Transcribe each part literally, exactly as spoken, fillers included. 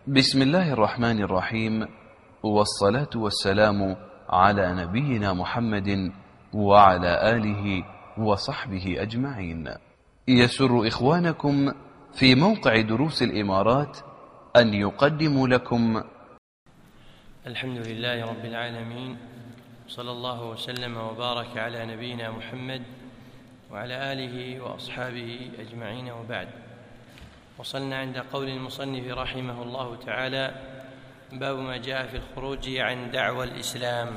بسم الله الرحمن الرحيم، والصلاة والسلام على نبينا محمد وعلى آله وصحبه أجمعين. يسر إخوانكم في موقع دروس الإمارات أن يقدموا لكم الحمد لله رب العالمين، صلى الله وسلم وبارك على نبينا محمد وعلى آله وأصحابه أجمعين، وبعد. وصلنا عند قول المصنف رحمه الله تعالى: باب ما جاء في الخروج عن دعوى الإسلام.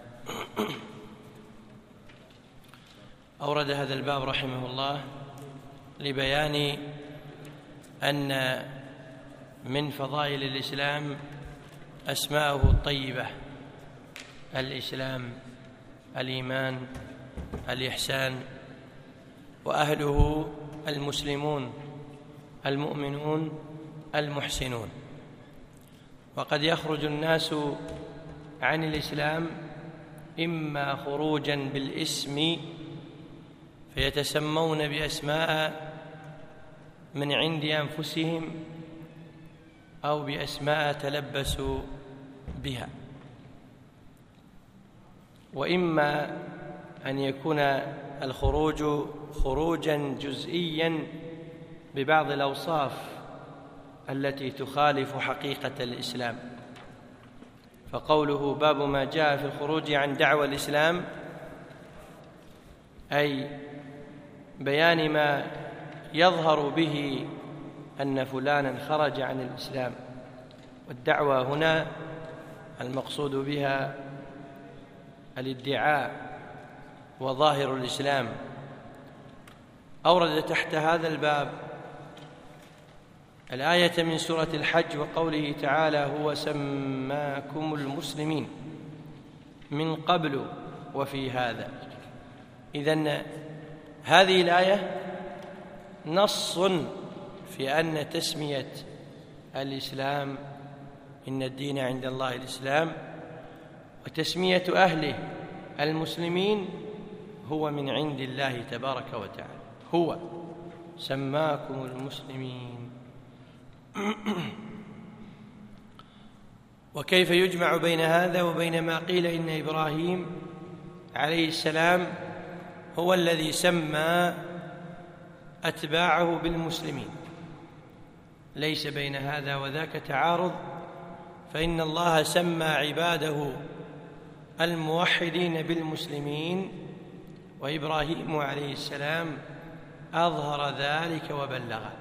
أورد هذا الباب رحمه الله لبيان أن من فضائل الإسلام أسماءه الطيبة: الإسلام، الإيمان، الإحسان، وأهله المسلمون المؤمنون المحسنون. وقد يخرج الناس عن الإسلام إما خروجا بالاسم فيتسمون بأسماء من عند أنفسهم، أو بأسماء تلبسوا بها، وإما أن يكون الخروج خروجا جزئيا ببعض الأوصاف التي تخالف حقيقة الإسلام. فقوله باب ما جاء في الخروج عن دعوى الإسلام أي بيان ما يظهر به أن فلانا خرج عن الإسلام. والدعوة هنا المقصود بها الادعاء وظاهر الإسلام. أورد تحت هذا الباب الآية من سورة الحج وقوله تعالى: هو سماكم المسلمين من قبل وفي هذا. إذن هذه الآية نص في أن تسمية الإسلام إن الدين عند الله الإسلام، وتسمية أهله المسلمين هو من عند الله تبارك وتعالى. هو سماكم المسلمين. وكيف يجمع بين هذا وبين ما قيل إن إبراهيم عليه السلام هو الذي سمى أتباعه بالمسلمين؟ ليس بين هذا وذاك تعارض، فإن الله سمى عباده الموحدين بالمسلمين، وإبراهيم عليه السلام أظهر ذلك وبلغه.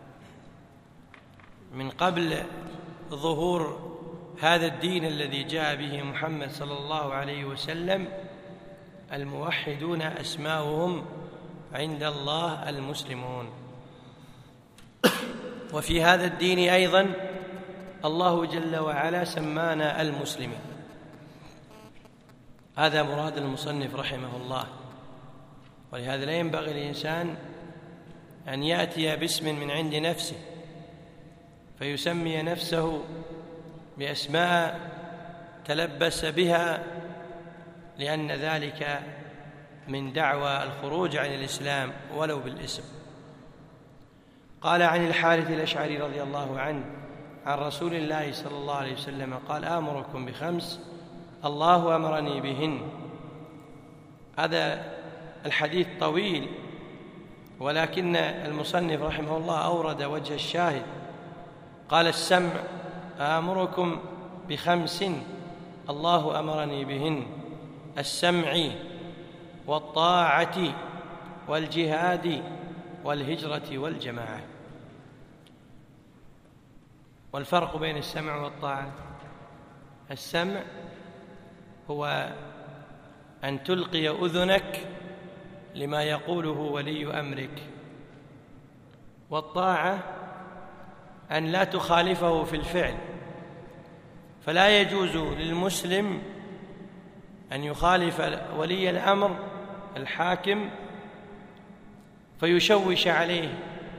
من قبل ظهور هذا الدين الذي جاء به محمد صلى الله عليه وسلم، الموحدون أسماؤهم عند الله المسلمون. وفي هذا الدين أيضا الله جل وعلا سمانا المسلمين. هذا مراد المصنف رحمه الله. ولهذا لا ينبغي للإنسان أن يأتي باسم من عند نفسه فيسمي نفسه بأسماء تلبس بها، لأن ذلك من دعوى الخروج عن الإسلام ولو بالاسم. قال عن الحارث الأشعري رضي الله عنه عن رسول الله صلى الله عليه وسلم قال: آمركم بخمس الله أمرني بهن. هذا الحديث طويل، ولكن المصنف رحمه الله أورد وجه الشاهد. قال: السمع، آمركم بخمس الله أمرني بهن: السمع والطاعة والجهاد والهجرة والجماعة. والفرق بين السمع والطاعة: السمع هو أن تلقي أذنك لما يقوله ولي أمرك، والطاعة أن لا تخالفه في الفعل. فلا يجوز للمسلم أن يخالف ولي الأمر الحاكم فيشوش عليه،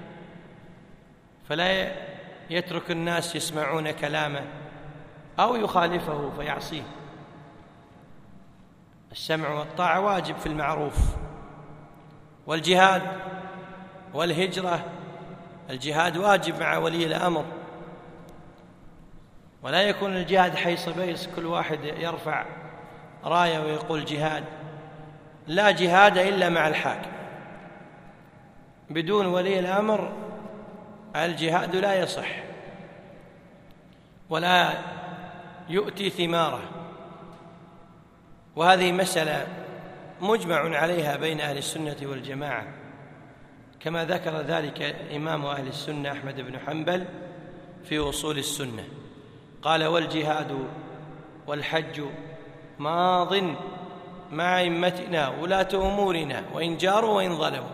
فلا يترك الناس يسمعون كلامه، أو يخالفه فيعصيه. السمع والطاعة واجب في المعروف. والجهاد والهجرة الجهاد واجب مع ولي الأمر، ولا يكون الجهاد حيص بيص كل واحد يرفع راية ويقول جهاد. لا جهاد إلا مع الحاكم، بدون ولي الأمر الجهاد لا يصح ولا يؤتي ثماره. وهذه مسألة مجمع عليها بين أهل السنة والجماعة، كما ذكر ذلك إمام أهل السنة أحمد بن حنبل في أصول السنة، قال: والجهاد والحج ماض مع أئمتنا ولاة أمورنا وإن جاروا وإن ظلموا.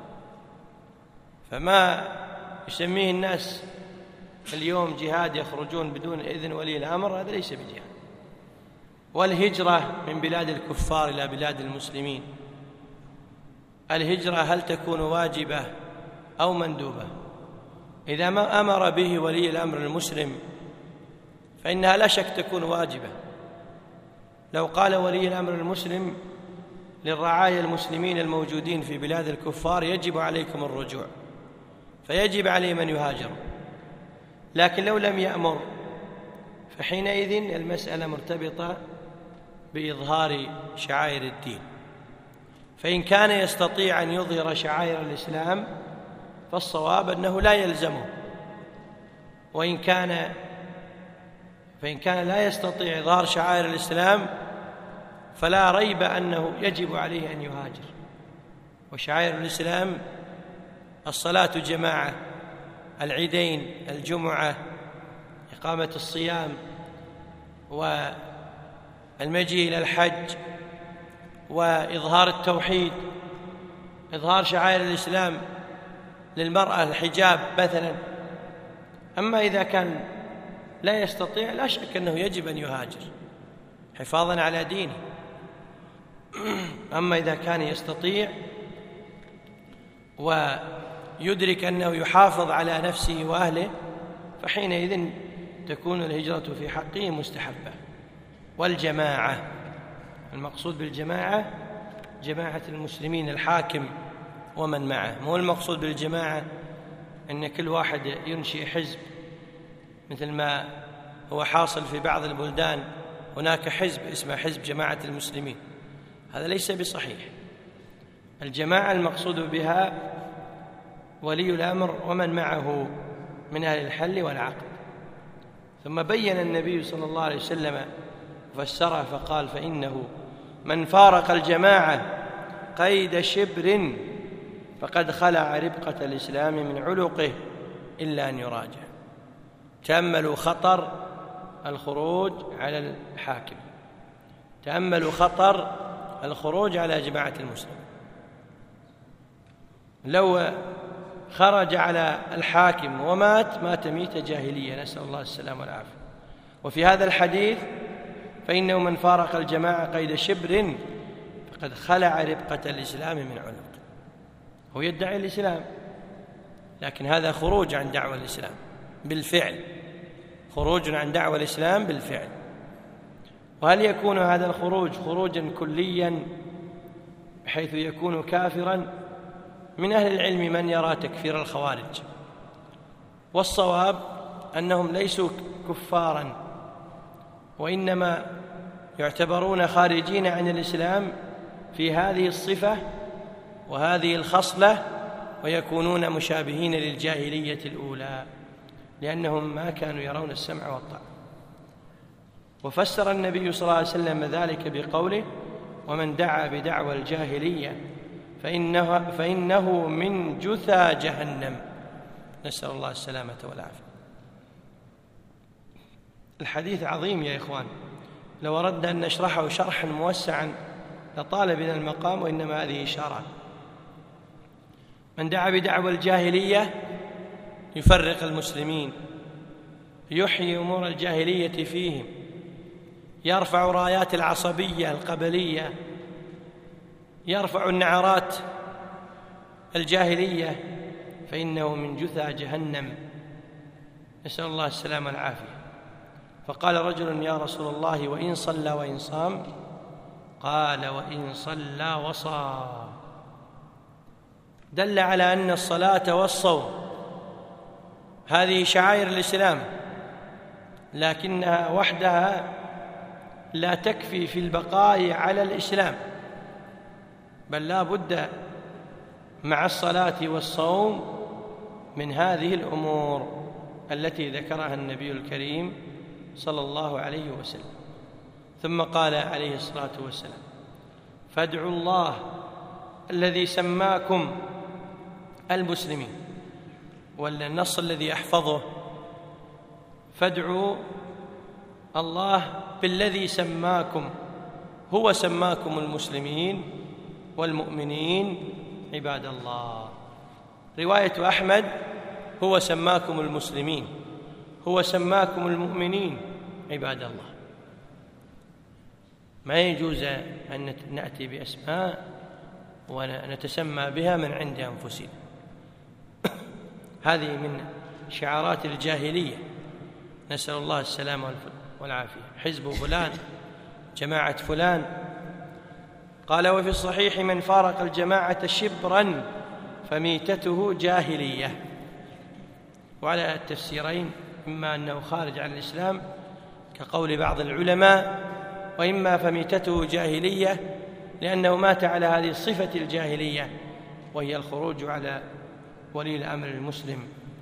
فما يسميه الناس اليوم جهاد يخرجون بدون إذن ولي الأمر هذا ليس بجهاد. والهجرة من بلاد الكفار إلى بلاد المسلمين، الهجرة هل تكون واجبة أو مندوبة؟ إذا ما أمر به ولي الأمر المسلم فإنها لا شك تكون واجبة. لو قال ولي الأمر المسلم للرعايا المسلمين الموجودين في بلاد الكفار: يجب عليكم الرجوع، فيجب عليه من يهاجر. لكن لو لم يأمر فحينئذ المسألة مرتبطة بإظهار شعائر الدين. فإن كان يستطيع أن يظهر شعائر الإسلام فالصواب أنه لا يلزمه، وإن كان فإن كان لا يستطيع إظهار شعائر الإسلام فلا ريب أنه يجب عليه أن يهاجر. وشعائر الإسلام الصلاة جماعة، العيدين، الجمعة، إقامة الصيام، والمجيء إلى الحج، وإظهار التوحيد، إظهار شعائر الإسلام للمرأة الحجاب مثلا. أما إذا كان لا يستطيع لا شك أنه يجب أن يهاجر حفاظا على دينه. أما إذا كان يستطيع ويدرك أنه يحافظ على نفسه وأهله فحينئذ تكون الهجرة في حقه مستحبة. والجماعة، المقصود بالجماعة جماعة المسلمين، الحاكم ومن معه، مو المقصود بالجماعة أن كل واحد ينشئ حزب مثل ما هو حاصل في بعض البلدان، هناك حزب اسمه حزب جماعة المسلمين، هذا ليس بصحيح. الجماعة المقصود بها ولي الأمر ومن معه من أهل الحل والعقد. ثم بين النبي صلى الله عليه وسلم وفسره فقال: فإنه من فارق الجماعة قيد شبر فقد خلع ربقة الإسلام من علقه إلا أن يراجع. تأملوا خطر الخروج على الحاكم، تأملوا خطر الخروج على جماعة المسلمين. لو خرج على الحاكم ومات مات ميتة جاهلية، نسأل الله السلامة والعافية. وفي هذا الحديث: فإنه من فارق الجماعة قيد شبر فقد خلع ربقة الإسلام من عنق. هو يدعي الإسلام لكن هذا خروج عن دعوة الإسلام بالفعل، خروج عن دعوة الإسلام بالفعل. وهل يكون هذا الخروج خروجا كليا بحيث يكون كافرا؟ من أهل العلم من يرى تكفير الخوارج، والصواب أنهم ليسوا كفارا وإنما يعتبرون خارجين عن الإسلام في هذه الصفة وهذه الخصلة، ويكونون مشابهين للجاهلية الأولى لأنهم ما كانوا يرون السمع والطاعة. وفسر النبي صلى الله عليه وسلم ذلك بقوله: ومن دعا بدعوى الجاهلية فإنه, فإنه من جثى جهنم، نسأل الله السلامة والعافية. الحديث عظيم يا إخوان، لو أردنا أن نشرحه شرحا موسعا لطال بنا المقام، وإنما هذه إشارة. من دعا بدعوى الجاهلية يفرق المسلمين، يحيي أمور الجاهلية فيهم، يرفع رايات العصبية القبلية، يرفع النعرات الجاهلية، فإنه من جثى جهنم، نسأل الله السلامة والعافية. فقال رجل: يا رسول الله وإن صلى وإن صام؟ قال: وإن صلى وصام. دل على أن الصلاة والصوم هذه شعائر الإسلام لكنها وحدها لا تكفي في البقاء على الإسلام، بل لا بد مع الصلاة والصوم من هذه الأمور التي ذكرها النبي الكريم صلى الله عليه وسلم. ثم قال عليه الصلاة والسلام: فادعوا الله الذي سماكم المسلمين. والنص الذي أحفظه: فادعوا الله بالذي سماكم، هو سماكم المسلمين والمؤمنين عباد الله. رواية أحمد: هو سماكم المسلمين، هو سماكم المؤمنين عباد الله. ما يجوز أن نأتي بأسماء ونتسمى بها من عند أنفسنا. هذه من شعارات الجاهلية، نسأل الله السلامة والعافية. حزب فلان، جماعة فلان. قال: وفي الصحيح: من فارق الجماعة شبرا فميتته جاهلية. وعلى التفسيرين: إما أنه خارج عن الإسلام كقول بعض العلماء، وإما فميتته جاهلية لأنه مات على هذه الصفة الجاهلية، وهي الخروج على ولي الأمر المسلم.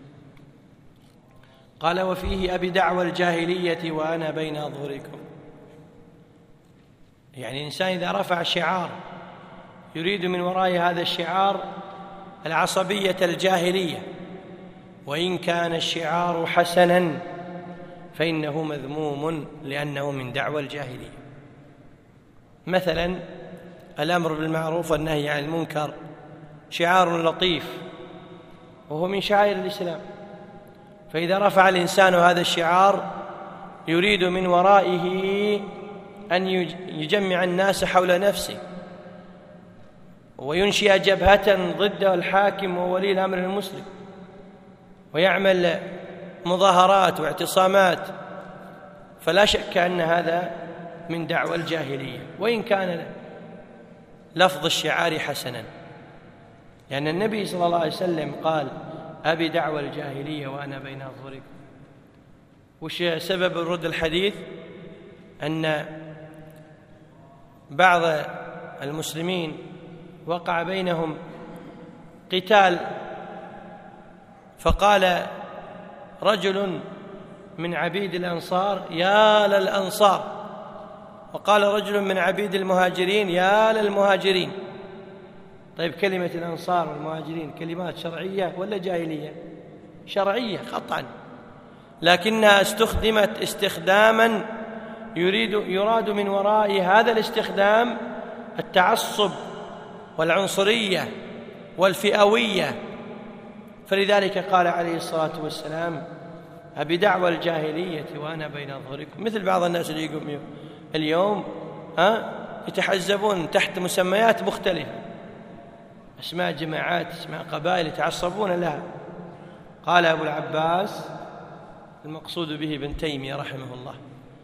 قال: وفيه: أبي دعوى الجاهلية وأنا بين أظهركم. يعني الإنسان إذا رفع شعار يريد من وراء هذا الشعار العصبية الجاهلية، وإن كان الشعار حسنا فإنه مذموم لأنه من دعوى الجاهلية. مثلا الأمر بالمعروف والنهي عن المنكر شعار لطيف وهو من شعائر الإسلام، فإذا رفع الإنسان هذا الشعار يريد من ورائه أن يجمع الناس حول نفسه وينشئ جبهة ضد الحاكم وولي الأمر المسلم، ويعمل مظاهرات واعتصامات، فلا شك أن هذا من دعوى الجاهلية، وإن كان لفظ الشعار حسنا، لأن النبي صلى الله عليه وسلم قال: أبي دعوى الجاهلية وأنا بين أظهركم. وش سبب الرد الحديث؟ أن بعض المسلمين وقع بينهم قتال، فقال رجل من عبيد الأنصار: يا للأنصار، وقال رجل من عبيد المهاجرين: يا للمهاجرين. طيب، كلمة الأنصار والمهاجرين كلمات شرعية ولا جاهلية؟ شرعية قطعا، لكنها استخدمت استخداما يريد يراد من وراء هذا الاستخدام التعصب والعنصرية والفئوية. فلذلك قال عليه الصلاة والسلام: أبي دعوى الجاهلية وأنا بين أظهركم. مثل بعض الناس اللي يقوم اليوم ها يتحزبون تحت مسميات مختلفة، اسماء جماعات، اسماء قبائل يتعصبون لها. قال أبو العباس المقصود به ابن تيمية رحمه الله: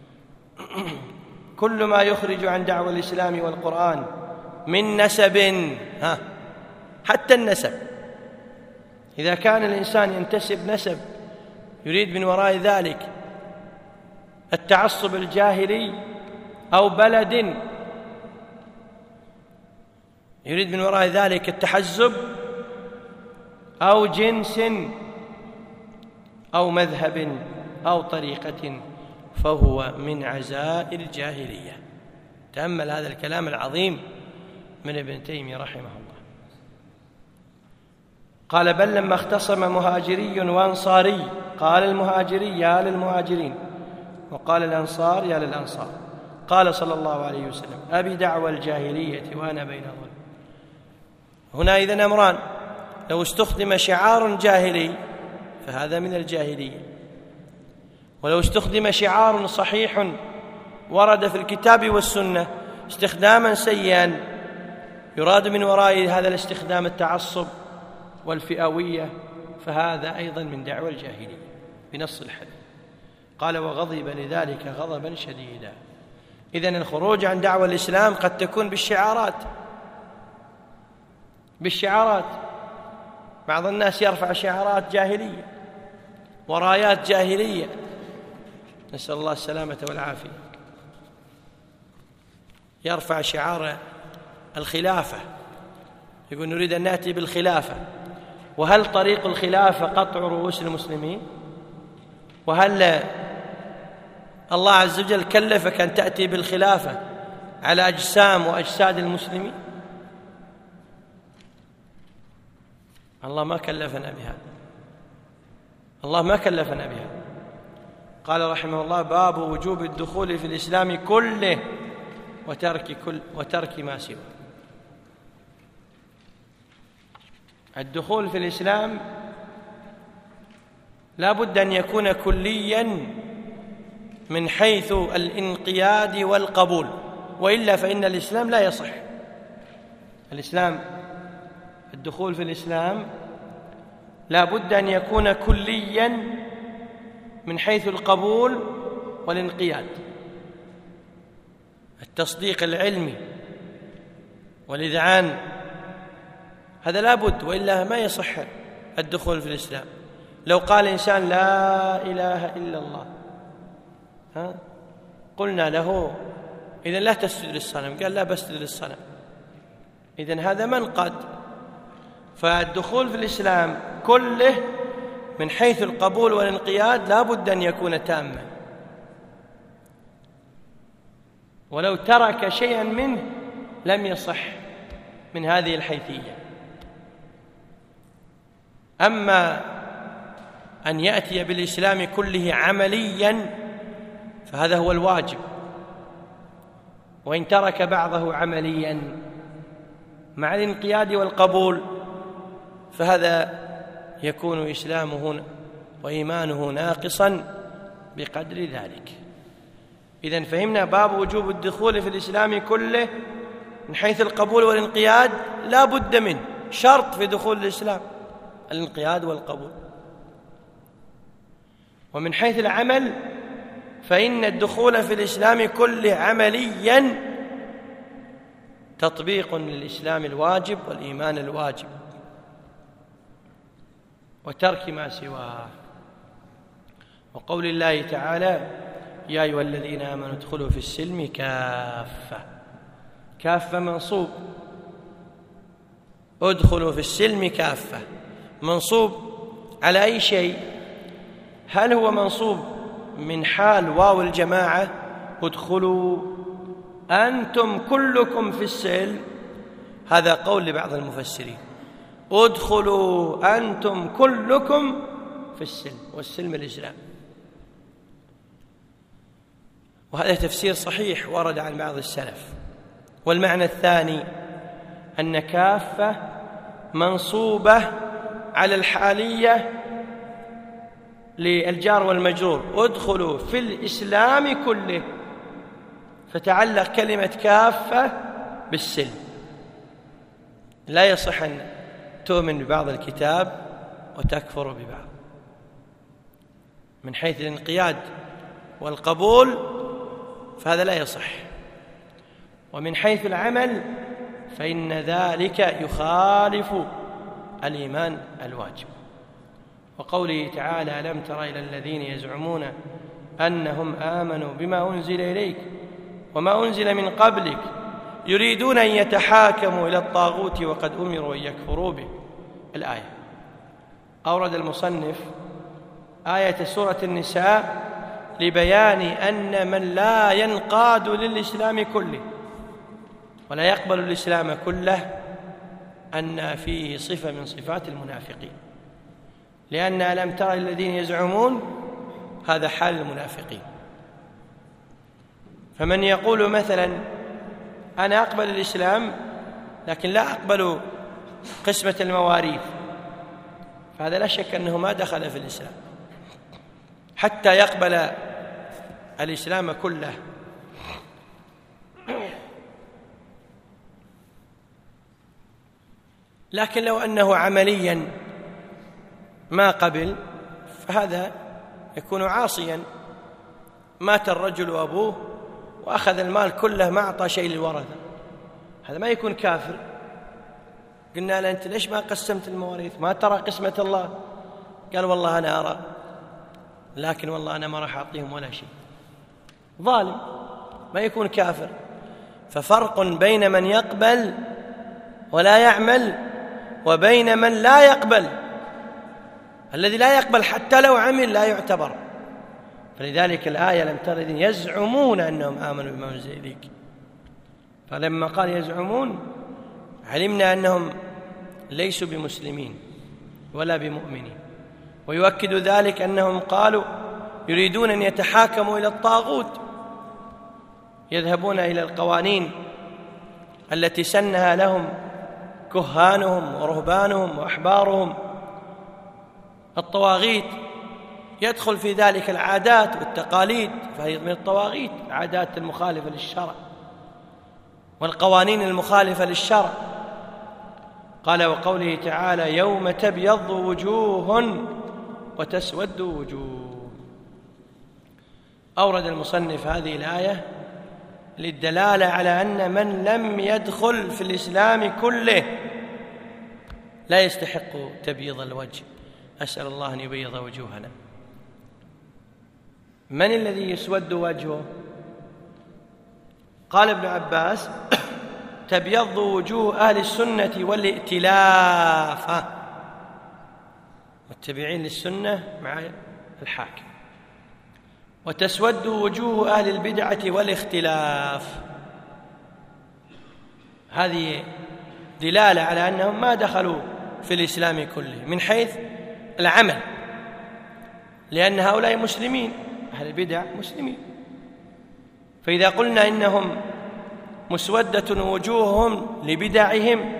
كل ما يخرج عن دعوى الإسلام والقرآن من نسب، ها حتى النسب، إذا كان الإنسان ينتسب نسب يريد من وراء ذلك التعصب الجاهلي، أو بلد يريد من وراء ذلك التحزب، أو جنس أو مذهب أو طريقة، فهو من عزائر الجاهلية. تأمل هذا الكلام العظيم من ابن تيمية رحمه الله. قال: بل لما اختصم مهاجري وأنصاري قال المهاجري: يا للمهاجرين، وقال الأنصار: يا للأنصار. قال صلى الله عليه وسلم: أبي دعوى الجاهلية وأنا بين أظهركم. هنا إذن أمران: لو استخدم شعار جاهلي فهذا من الجاهلية، ولو استخدم شعار صحيح ورد في الكتاب والسنة استخداما سيئا يراد من وراء هذا الاستخدام التعصب والفئوية، فهذا أيضا من دعوى الجاهلية بنص الحديث. قال: وغضب لذلك غضبا شديدا. إذن الخروج عن دعوى الإسلام قد تكون بالشعارات بالشعارات بعض الناس يرفع شعارات جاهلية ورايات جاهلية نسأل الله السلامة والعافية، يرفع شعار الخلافة، يقول نريد أن نأتي بالخلافة. وهل طريق الخلافة قطع رؤوس المسلمين؟ وهل الله عز وجل كلفك أن تأتي بالخلافة على أجسام وأجساد المسلمين؟ الله ما كلفنا بها، الله ما كلفنا بها. قال رحمه الله: باب وجوب الدخول في الإسلام كله وترك, كل وترك ما سواه. الدخول في الإسلام لا بد أن يكون كليا من حيث الانقياد والقبول، وإلا فإن الإسلام لا يصح. الإسلام الدخول في الإسلام لا بد أن يكون كليا من حيث القبول والانقياد، التصديق العلمي والإذعان، هذا لا بد، وإلا ما يصح الدخول في الإسلام. لو قال إنسان لا إله إلا الله، ها؟ قلنا له إذن لا تسجد للصنم، قال لا بسجد للصنم، إذن هذا منقد. فالدخول في الإسلام كله من حيث القبول والانقياد لا بد أن يكون تاما، ولو ترك شيئا منه لم يصح من هذه الحيثية. أما أن يأتي بالإسلام كله عمليا فهذا هو الواجب، وإن ترك بعضه عمليا مع الانقياد والقبول فهذا يكون إسلامه وإيمانه ناقصا بقدر ذلك. إذن فهمنا باب وجوب الدخول في الإسلام كله من حيث القبول والانقياد لا بد منه، شرط في دخول الإسلام الانقياد والقبول. ومن حيث العمل فإن الدخول في الإسلام كله عمليا تطبيق للإسلام الواجب والإيمان الواجب وترك ما سواه. وقول الله تعالى: يا أيها الذين آمنوا ادخلوا في السلم كافة. كافة منصوب، ادخلوا في السلم كافة منصوب على أي شيء؟ هل هو منصوب من حال واو الجماعة ادخلوا أنتم كلكم في السلم؟ هذا قول لبعض المفسرين، ادخلوا أنتم كلكم في السلم، والسلم الإسلام. وهذا تفسير صحيح ورد عن بعض السلف. والمعنى الثاني أن كافة منصوبة على الحالية للجار والمجرور، ادخلوا في الإسلام كله، فتعلق كلمة كافة بالسلم. لا يصح أن تؤمن ببعض الكتاب وتكفر ببعض. من حيث الانقياد والقبول فهذا لا يصح، ومن حيث العمل فإن ذلك يخالف الإيمان الواجب. وقوله تعالى: ألم تر إلى الذين يزعمون أنهم آمنوا بما أنزل إليك وما أنزل من قبلك يريدون أن يتحاكموا إلى الطاغوت وقد أمروا أن يكفروا به. الآية. أورد المصنف آية سورة النساء لبيان أن من لا ينقاد للإسلام كله ولا يقبل الإسلام كله أن فيه صفة من صفات المنافقين، لأن ألم تر الذين يزعمون هذا حال المنافقين. فمن يقول مثلا أنا أقبل الإسلام لكن لا أقبل قسمة المواريث، فهذا لا شك أنه ما دخل في الإسلام حتى يقبل الإسلام كله. لكن لو أنه عمليا ما قبل فهذا يكون عاصيا. مات الرجل وأبوه وأخذ المال كله ما أعطى شيء للورثة، هذا ما يكون كافر. قلنا له أنت ليش ما قسمت المواريث؟ ما ترى قسمة الله؟ قال والله أنا أرى لكن والله أنا ما راح أعطيهم ولا شيء، ظالم، ما يكون كافر. ففرق بين من يقبل ولا يعمل وبين من لا يقبل. الذي لا يقبل حتى لو عمل لا يعتبر. فلذلك الآية لم ترد يزعمون أنهم آمنوا بما أنزل إليك، فلما قال يزعمون علمنا أنهم ليسوا بمسلمين ولا بمؤمنين. ويؤكد ذلك أنهم قالوا يريدون أن يتحاكموا إلى الطاغوت، يذهبون إلى القوانين التي سنها لهم كهانهم ورهبانهم وأحبارهم، الطواغيت. يدخل في ذلك العادات والتقاليد، فهي من الطواغيت، العادات المخالفة للشرع والقوانين المخالفة للشرع. قال وقوله تعالى يوم تبيض وجوه وتسود وجوه. أورد المصنف هذه الآية للدلالة على أن من لم يدخل في الإسلام كله لا يستحق تبييض الوجه. أسأل الله أن يبيض وجوهنا. من الذي يسود وجهه؟ قال ابن عباس تبيض وجوه أهل السنة والائتلاف، متبعين للسنة مع الحاكم، وتسود وجوه أهل البدعة والاختلاف. هذه دلالة على أنهم ما دخلوا في الإسلام كله من حيث العمل، لأن هؤلاء مسلمين، أهل البدع مسلمين. فإذا قلنا إنهم مسودة وجوههم لبدعهم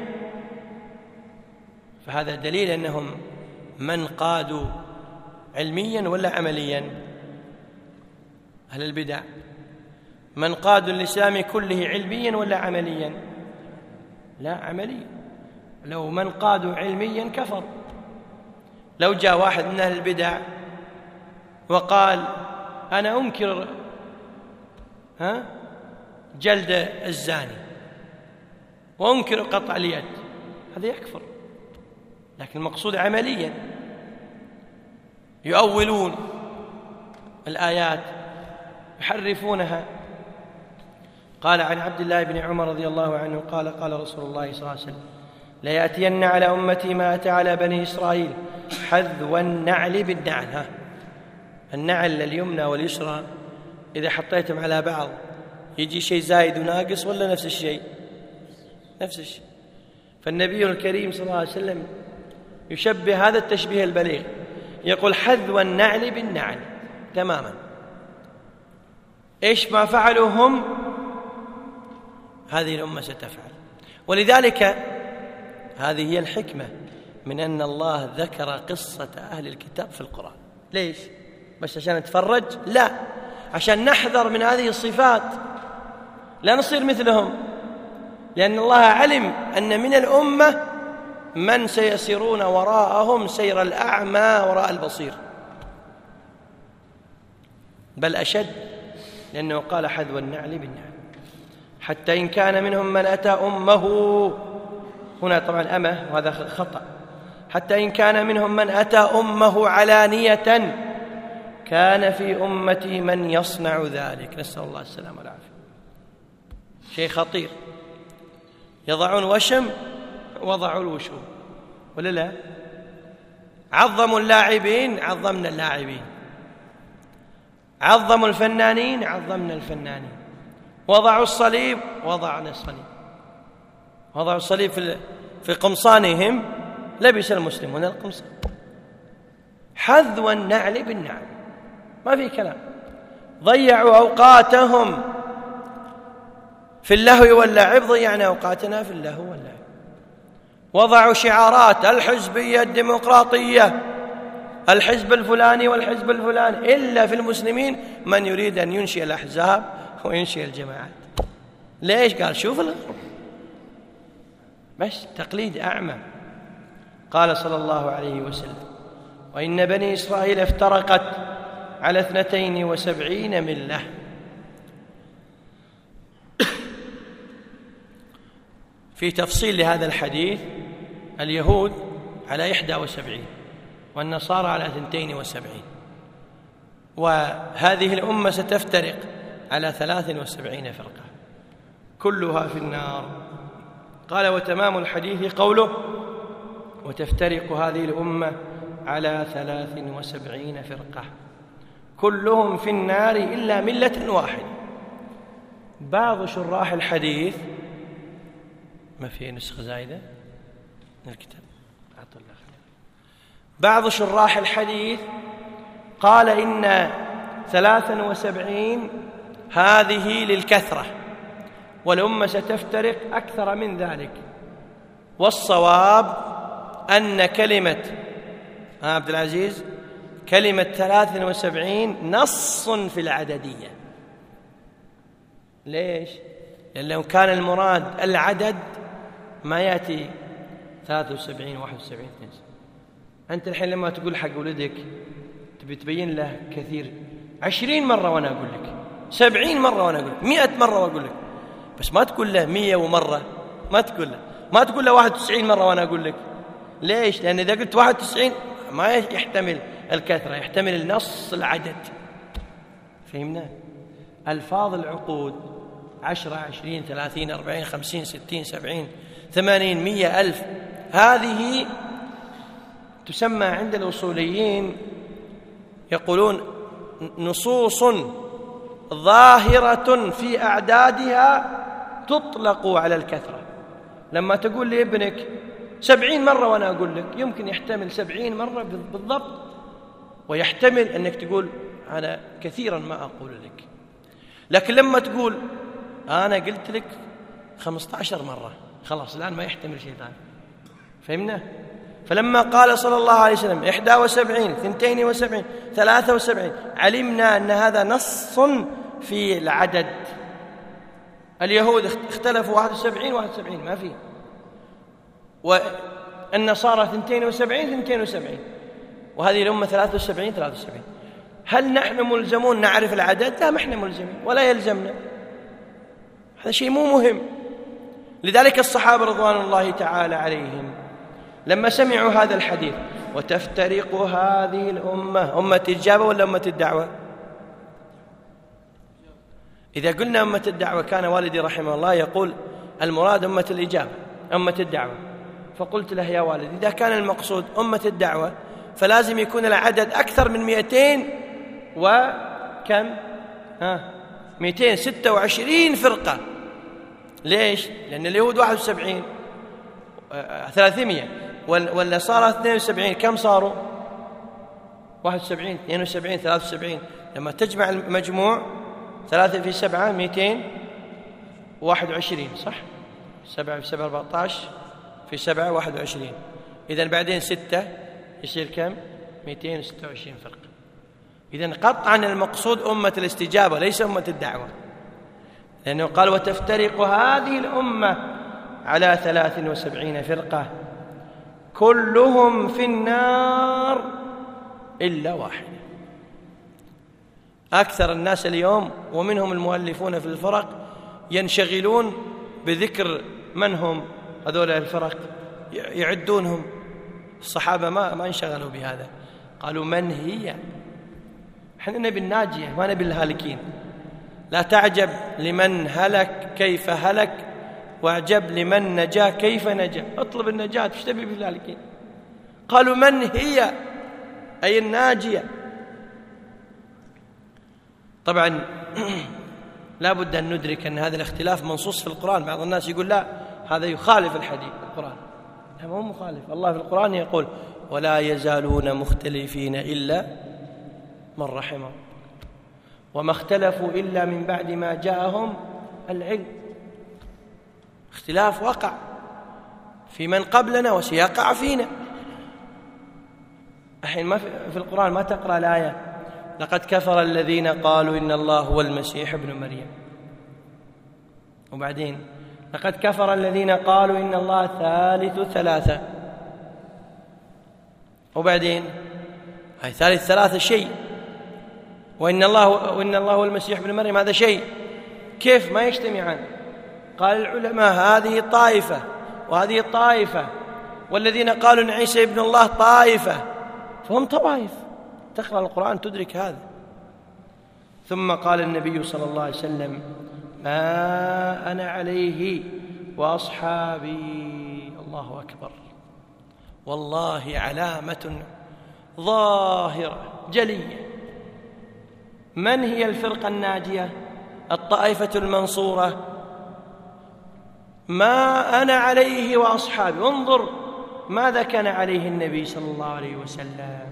فهذا دليل أنهم من قادوا علميا ولا عمليا؟ أهل البدع من قادوا الإسلام كله علميا ولا عمليا؟ لا، عمليا. لو من قادوا علميا كفر. لو جاء واحد من أهل البدع وقال أنا أنكر ها جلد الزاني وأنكر قطع اليد، هذا يكفر. لكن المقصود عمليا، يؤولون الآيات يحرفونها. قال عن عبد الله بن عمر رضي الله عنه قال قال رسول الله صلى الله عليه وسلم ليأتين على أمتي ما أتى على بني إسرائيل حذو النعل بالنعل. ها النعل اليمنى واليسرى إذا حطيتم على بعض يجي شيء زايد وناقص ولا نفس الشيء؟ نفس الشيء. فالنبي الكريم صلى الله عليه وسلم يشبه هذا التشبيه البليغ، يقول حذو النعل بالنعل تماما. إيش ما فعلوا هم هذه الأمة ستفعل. ولذلك هذه هي الحكمة من أن الله ذكر قصة أهل الكتاب في القرآن. ليش؟ بس عشان نتفرج؟ لا، عشان نحذر من هذه الصفات لا نصير مثلهم. لأن الله علم أن من الأمة من سيسيرون وراءهم سير الأعمى وراء البصير، بل أشد، لأنه قال حذو النعل بالنعل. حتى إن كان منهم من أتى أمه، هنا طبعا أمه وهذا خطأ، حتى إن كان منهم من أتى أمه علانية كان في أمتي من يصنع ذلك. نسأل الله السلامة والعافية. شيء خطير. يضعون وشم وضعوا الوشوم ولا لا؟ عظموا اللاعبين عظمنا اللاعبين، عظموا الفنانين عظمنا الفنانين، وضعوا الصليب وضعنا الصليب، وضعوا الصليب في في قمصانهم لبس المسلمون القمصان. حذو النعل بالنعل، ما في كلام. ضيعوا أوقاتهم في اللهو واللعب، ضيعنا أوقاتنا في اللهو واللعب. وضعوا شعارات الحزبية الديمقراطية، الحزب الفلاني والحزب الفلاني، إلا في المسلمين من يريد أن ينشئ الأحزاب وينشئ الجماعات. ليش؟ قال شوف الغرب، بس تقليد أعمى. قال صلى الله عليه وسلم وإن بني إسرائيل افترقت على اثنتين وسبعين ملة. في تفصيل لهذا الحديث، اليهود على إحدى وسبعين والنصارى على اثنتين وسبعين. وهذه الأمة ستفترق على ثلاث وسبعين فرقة كلها في النار. قال وتمام الحديث قوله وتفترق هذه الأمة على ثلاث وسبعين فرقة كلهم في النار إلا ملة واحدة. بعض شراح الحديث، ما في نسخة زايدة من الكتاب، بعض شراح الحديث قال إن ثلاثا وسبعين هذه للكثرة والأمة ستفترق أكثر من ذلك، والصواب أن كلمة عبد العزيز كلمة ثلاثا وسبعين نص في العددية. ليش؟ لأن لو كان المراد العدد ما يأتي ثلاثة وسبعين واحد وسبعين اثنين وسبعين. أنت الحين لما تقول حق ولدك تبي تبين له كثير عشرين مرة وأنا أقول لك، سبعين مرة وأنا أقول لك، مئة مرة وأقول لك، بس ما تقول له مية ومرة، ما تقول له ما تقول له واحد وتسعين مرة وأنا أقول لك. ليش؟ لأن إذا قلت واحد وتسعين ما يحتمل الكثرة، يحتمل النص العدد. فهمنا؟ ألفاظ العقود عشرة عشرين ثلاثين أربعين خمسين ستين سبعين ثمانين مية ألف، هذه تسمى عند الأصوليين يقولون نصوص ظاهرة في أعدادها تطلق على الكثرة. لما تقول لابنك سبعين مرة وأنا أقول لك، يمكن يحتمل سبعين مرة بالضبط، ويحتمل أنك تقول أنا كثيرا ما أقول لك. لكن لما تقول أنا قلت لك خمسة عشر مرة، خلاص الآن ما يحتمل شيء ثاني. فهمنا؟ فلما قال صلى الله عليه وسلم إحدى وسبعين اثنتين وسبعين ثلاثة وسبعين علمنا أن هذا نص في العدد. اليهود اختلفوا واحد وسبعين واحد وسبعين ما فيه، والنصارى اثنتين وسبعين اثنتين وسبعين، وهذه الأمة ثلاثة وسبعين ثلاثة وسبعين. هل نحن ملزمون نعرف العدد؟ لا، ما احنا ملزمين ولا يلزمنا، هذا شيء مو مهم. لذلك الصحابة رضوان الله تعالى عليهم لما سمعوا هذا الحديث وتفترق هذه الأمة، أمة الإجابة ولا أمة الدعوة؟ إذا قلنا أمة الدعوة كان والدي رحمه الله يقول المراد أمة الإجابة أمة الدعوة، فقلت له يا والدي إذا كان المقصود أمة الدعوة فلازم يكون العدد أكثر من مئتين وكم؟ ها مئتين ستة وعشرين فرقة. ليش؟ لأن اليهود واحد وسبعين ثلاثمية والنصارى اثنين وسبعين، كم صاروا؟ واحد وسبعين اثنين وسبعين ثلاثة وسبعين. لما تجمع المجموع ثلاثة في سبعة مئتين واحد وعشرين، صح؟ سبعة في سبعة أربعة عشر في سبعة واحد وعشرين. إذن بعدين ستة يصير كم؟ مئتين وستة وعشرين فرقة. إذن قطعا المقصود أمة الاستجابة ليس أمة الدعوة، لأنه قال وتفترق هذه الأمة على ثلاث وسبعين فرقة كلهم في النار إلا واحد. أكثر الناس اليوم ومنهم المؤلفون في الفرق ينشغلون بذكر من هم هذول الفرق، يعدونهم. الصحابة ما ما انشغلوا بهذا، قالوا من هي. احنا نبي الناجية ما نبي الهالكين. لا تعجب لمن هلك كيف هلك، واعجب لمن نجا كيف نجا. اطلب النجاة، ايش تبي بالهالكين؟ قالوا من هي أي الناجية. طبعا لا بد أن ندرك أن هذا الاختلاف منصوص في القرآن. بعض الناس يقول لا هذا يخالف الحديث القرآن. لا، ما هو مخالف. الله في القرآن يقول ولا يزالون مختلفين إلا من رحمه وما اختلفوا إلا من بعد ما جاءهم العلم. اختلاف وقع في من قبلنا وسيقع فينا. الحين ما في القرآن ما تقرأ الآية لقد كفر الذين قالوا إن الله هو المسيح ابن مريم، وبعدين لقد كفر الذين قالوا إن الله ثالث ثلاثة، وبعدين هاي ثالث ثلاثة شيء، وإن الله وإن الله هو المسيح ابن مريم هذا شيء. كيف ما يجتمعان؟ قال العلماء هذه طائفة وهذه طائفة، والذين قالوا إن عيسى ابن الله طائفة، فهم طوائف. تقرأ القرآن تدرك هذا. ثم قال النبي صلى الله عليه وسلم: ما أنا عليه وأصحابي. الله أكبر. والله علامة ظاهرة جلية. من هي الفرقة الناجية؟ الطائفة المنصورة. ما أنا عليه وأصحابي. انظر ماذا كان عليه النبي صلى الله عليه وسلم.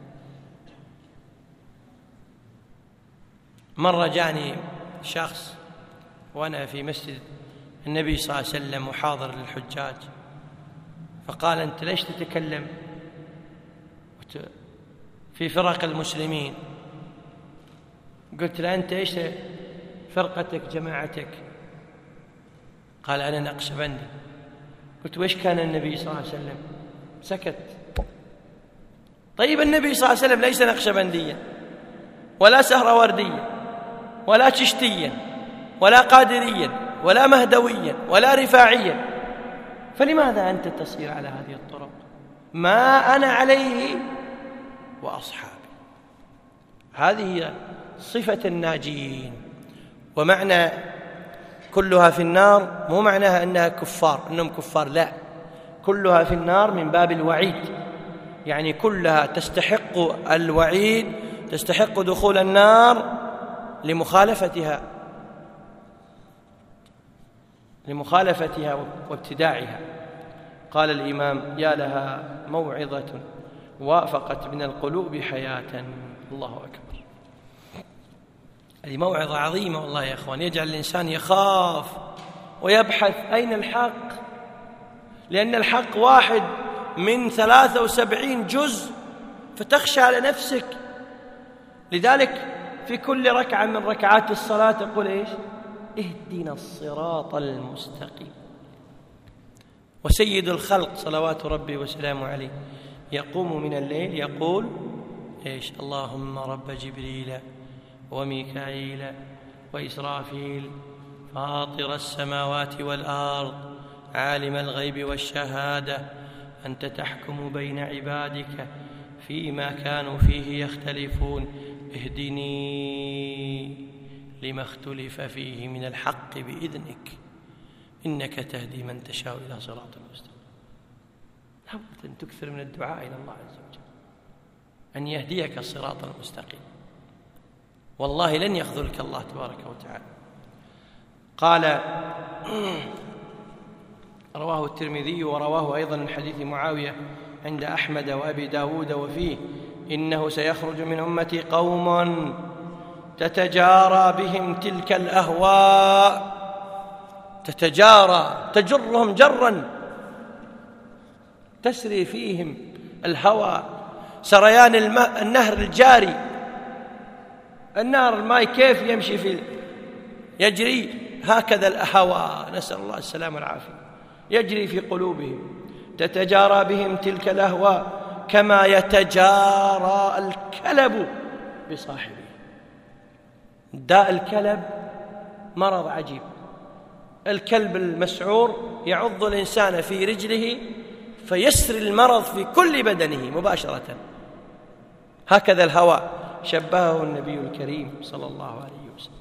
مرة جاني شخص وأنا في مسجد النبي صلى الله عليه وسلم محاضر للحجاج، فقال: أنت ليش تتكلم في فرق المسلمين؟ قلت له: أنت إيش فرقتك جماعتك؟ قال: أنا نقشبندي. قلت: وإيش كان النبي صلى الله عليه وسلم؟ سكت. طيب النبي صلى الله عليه وسلم ليس نقشبنديا ولا سهرورديا ولا چشتيا ولا قادريا ولا مهدويا ولا رفاعيا، فلماذا أنت تصير على هذه الطرق؟ ما أنا عليه وأصحابي. هذه صفة الناجين. ومعنى كلها في النار مو معناها أنها كفار أنهم كفار، لا، كلها في النار من باب الوعيد، يعني كلها تستحق الوعيد، تستحق دخول النار لمخالفتها لمخالفتها وابتداعها. قال الإمام: يا لها موعظة وافقت من القلوب حياة. الله أكبر. هذه موعظة عظيمة والله يا أخوان، يجعل الإنسان يخاف ويبحث أين الحق، لأن الحق واحد من ثلاثة وسبعين جزء، فتخشى على نفسك. لذلك في كل ركعة من ركعات الصلاة تقول إيش؟ اهدنا الصراط المستقيم. وسيد الخلق صلوات ربي وسلامه عليه يقوم من الليل يقول إيش؟ اللهم رب جبريل وميكائيل وإسرافيل فاطر السماوات والأرض عالم الغيب والشهادة أنت تحكم بين عبادك فيما كانوا فيه يختلفون اهدني لما اختلف فيه من الحق بإذنك إنك تهدي من تشاء إلى صراط مستقيم. لابد أن تكثر من الدعاء إلى الله عز وجل أن يهديك الصراط المستقيم، والله لن يخذلك الله تبارك وتعالى. قال رواه الترمذي ورواه أيضا من حديث معاوية عند أحمد وأبي داود وفيه: إنه سيخرج من أمتي قوم تتجارى بهم تلك الأهواء، تتجارى تجرهم جرا، تسري فيهم الهوى سريان الماء النهر الجاري. النهر الماء كيف يمشي في يجري، هكذا الهوى، نسأل الله السلامة والعافية، يجري في قلوبهم. تتجارى بهم تلك الأهواء كما يتجارى الكلب بصاحبه. داء الكلب مرض عجيب. الكلب المسعور يعض الإنسان في رجله فيسري المرض في كل بدنه مباشرة. هكذا الهوى شبهه النبي الكريم صلى الله عليه وسلم.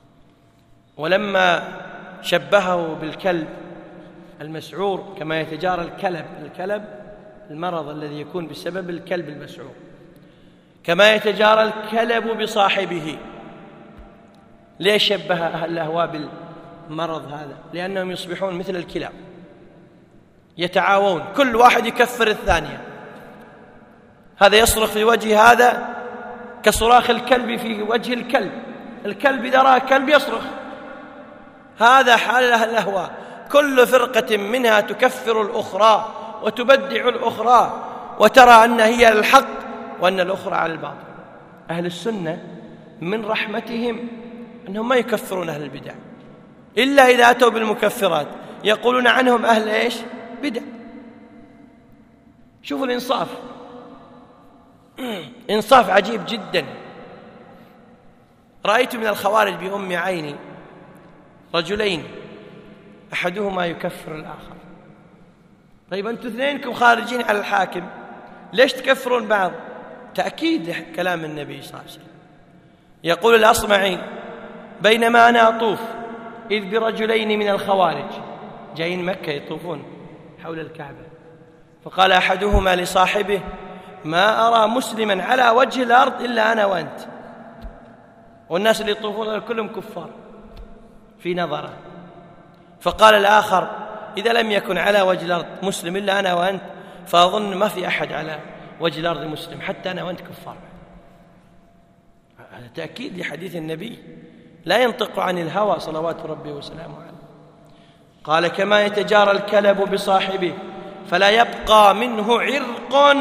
ولما شبهه بالكلب المسعور كما يتجارى الكلب الكلب المرض الذي يكون بسبب الكلب المسعور، كما يتجارى الكلب بصاحبه. ليش شبه أهل الأهواء بالمرض هذا؟ لأنهم يصبحون مثل الكلاب يتعاون، كل واحد يكفر الثانية. هذا يصرخ في وجه هذا كصراخ الكلب في وجه الكلب، الكلب إذا رأى كلب يصرخ. هذا حال أهل الأهواء، كل فرقة منها تكفر الأخرى وتبدع الأخرى وترى أن هي الحق وأن الأخرى على الباطل. أهل السنة من رحمتهم أنهم ما يكفرون أهل البدع إلا إذا أتوا بالمكفرات، يقولون عنهم أهل إيش؟ بدع. شوفوا الإنصاف، إنصاف عجيب جدا. رأيت من الخوارج بأم عيني رجلين أحدهما يكفر الآخر. طيب أنتم اثنينكم خارجين على الحاكم، ليش تكفرون بعض؟ تأكيد كلام النبي صلى الله عليه وسلم. يقول الأصمعي: بينما أنا أطوف إذ برجلين من الخوارج جايين مكة يطوفون حول الكعبة، فقال أحدهما لصاحبه: ما أرى مسلما على وجه الأرض إلا أنا وأنت، والناس اللي يطوفون كلهم كفار في نظره. فقال الآخر: إذا لم يكن على وجه الأرض مسلم إلا أنا وأنت، فأظن ما في أحد على وجه الأرض مسلم، حتى أنا وأنت كفار. هذا تأكيد لحديث النبي لا ينطق عن الهوى صلوات ربي وسلامه عليه. قال: كما يتجارى الكلب بصاحبه فلا يبقى منه عرق،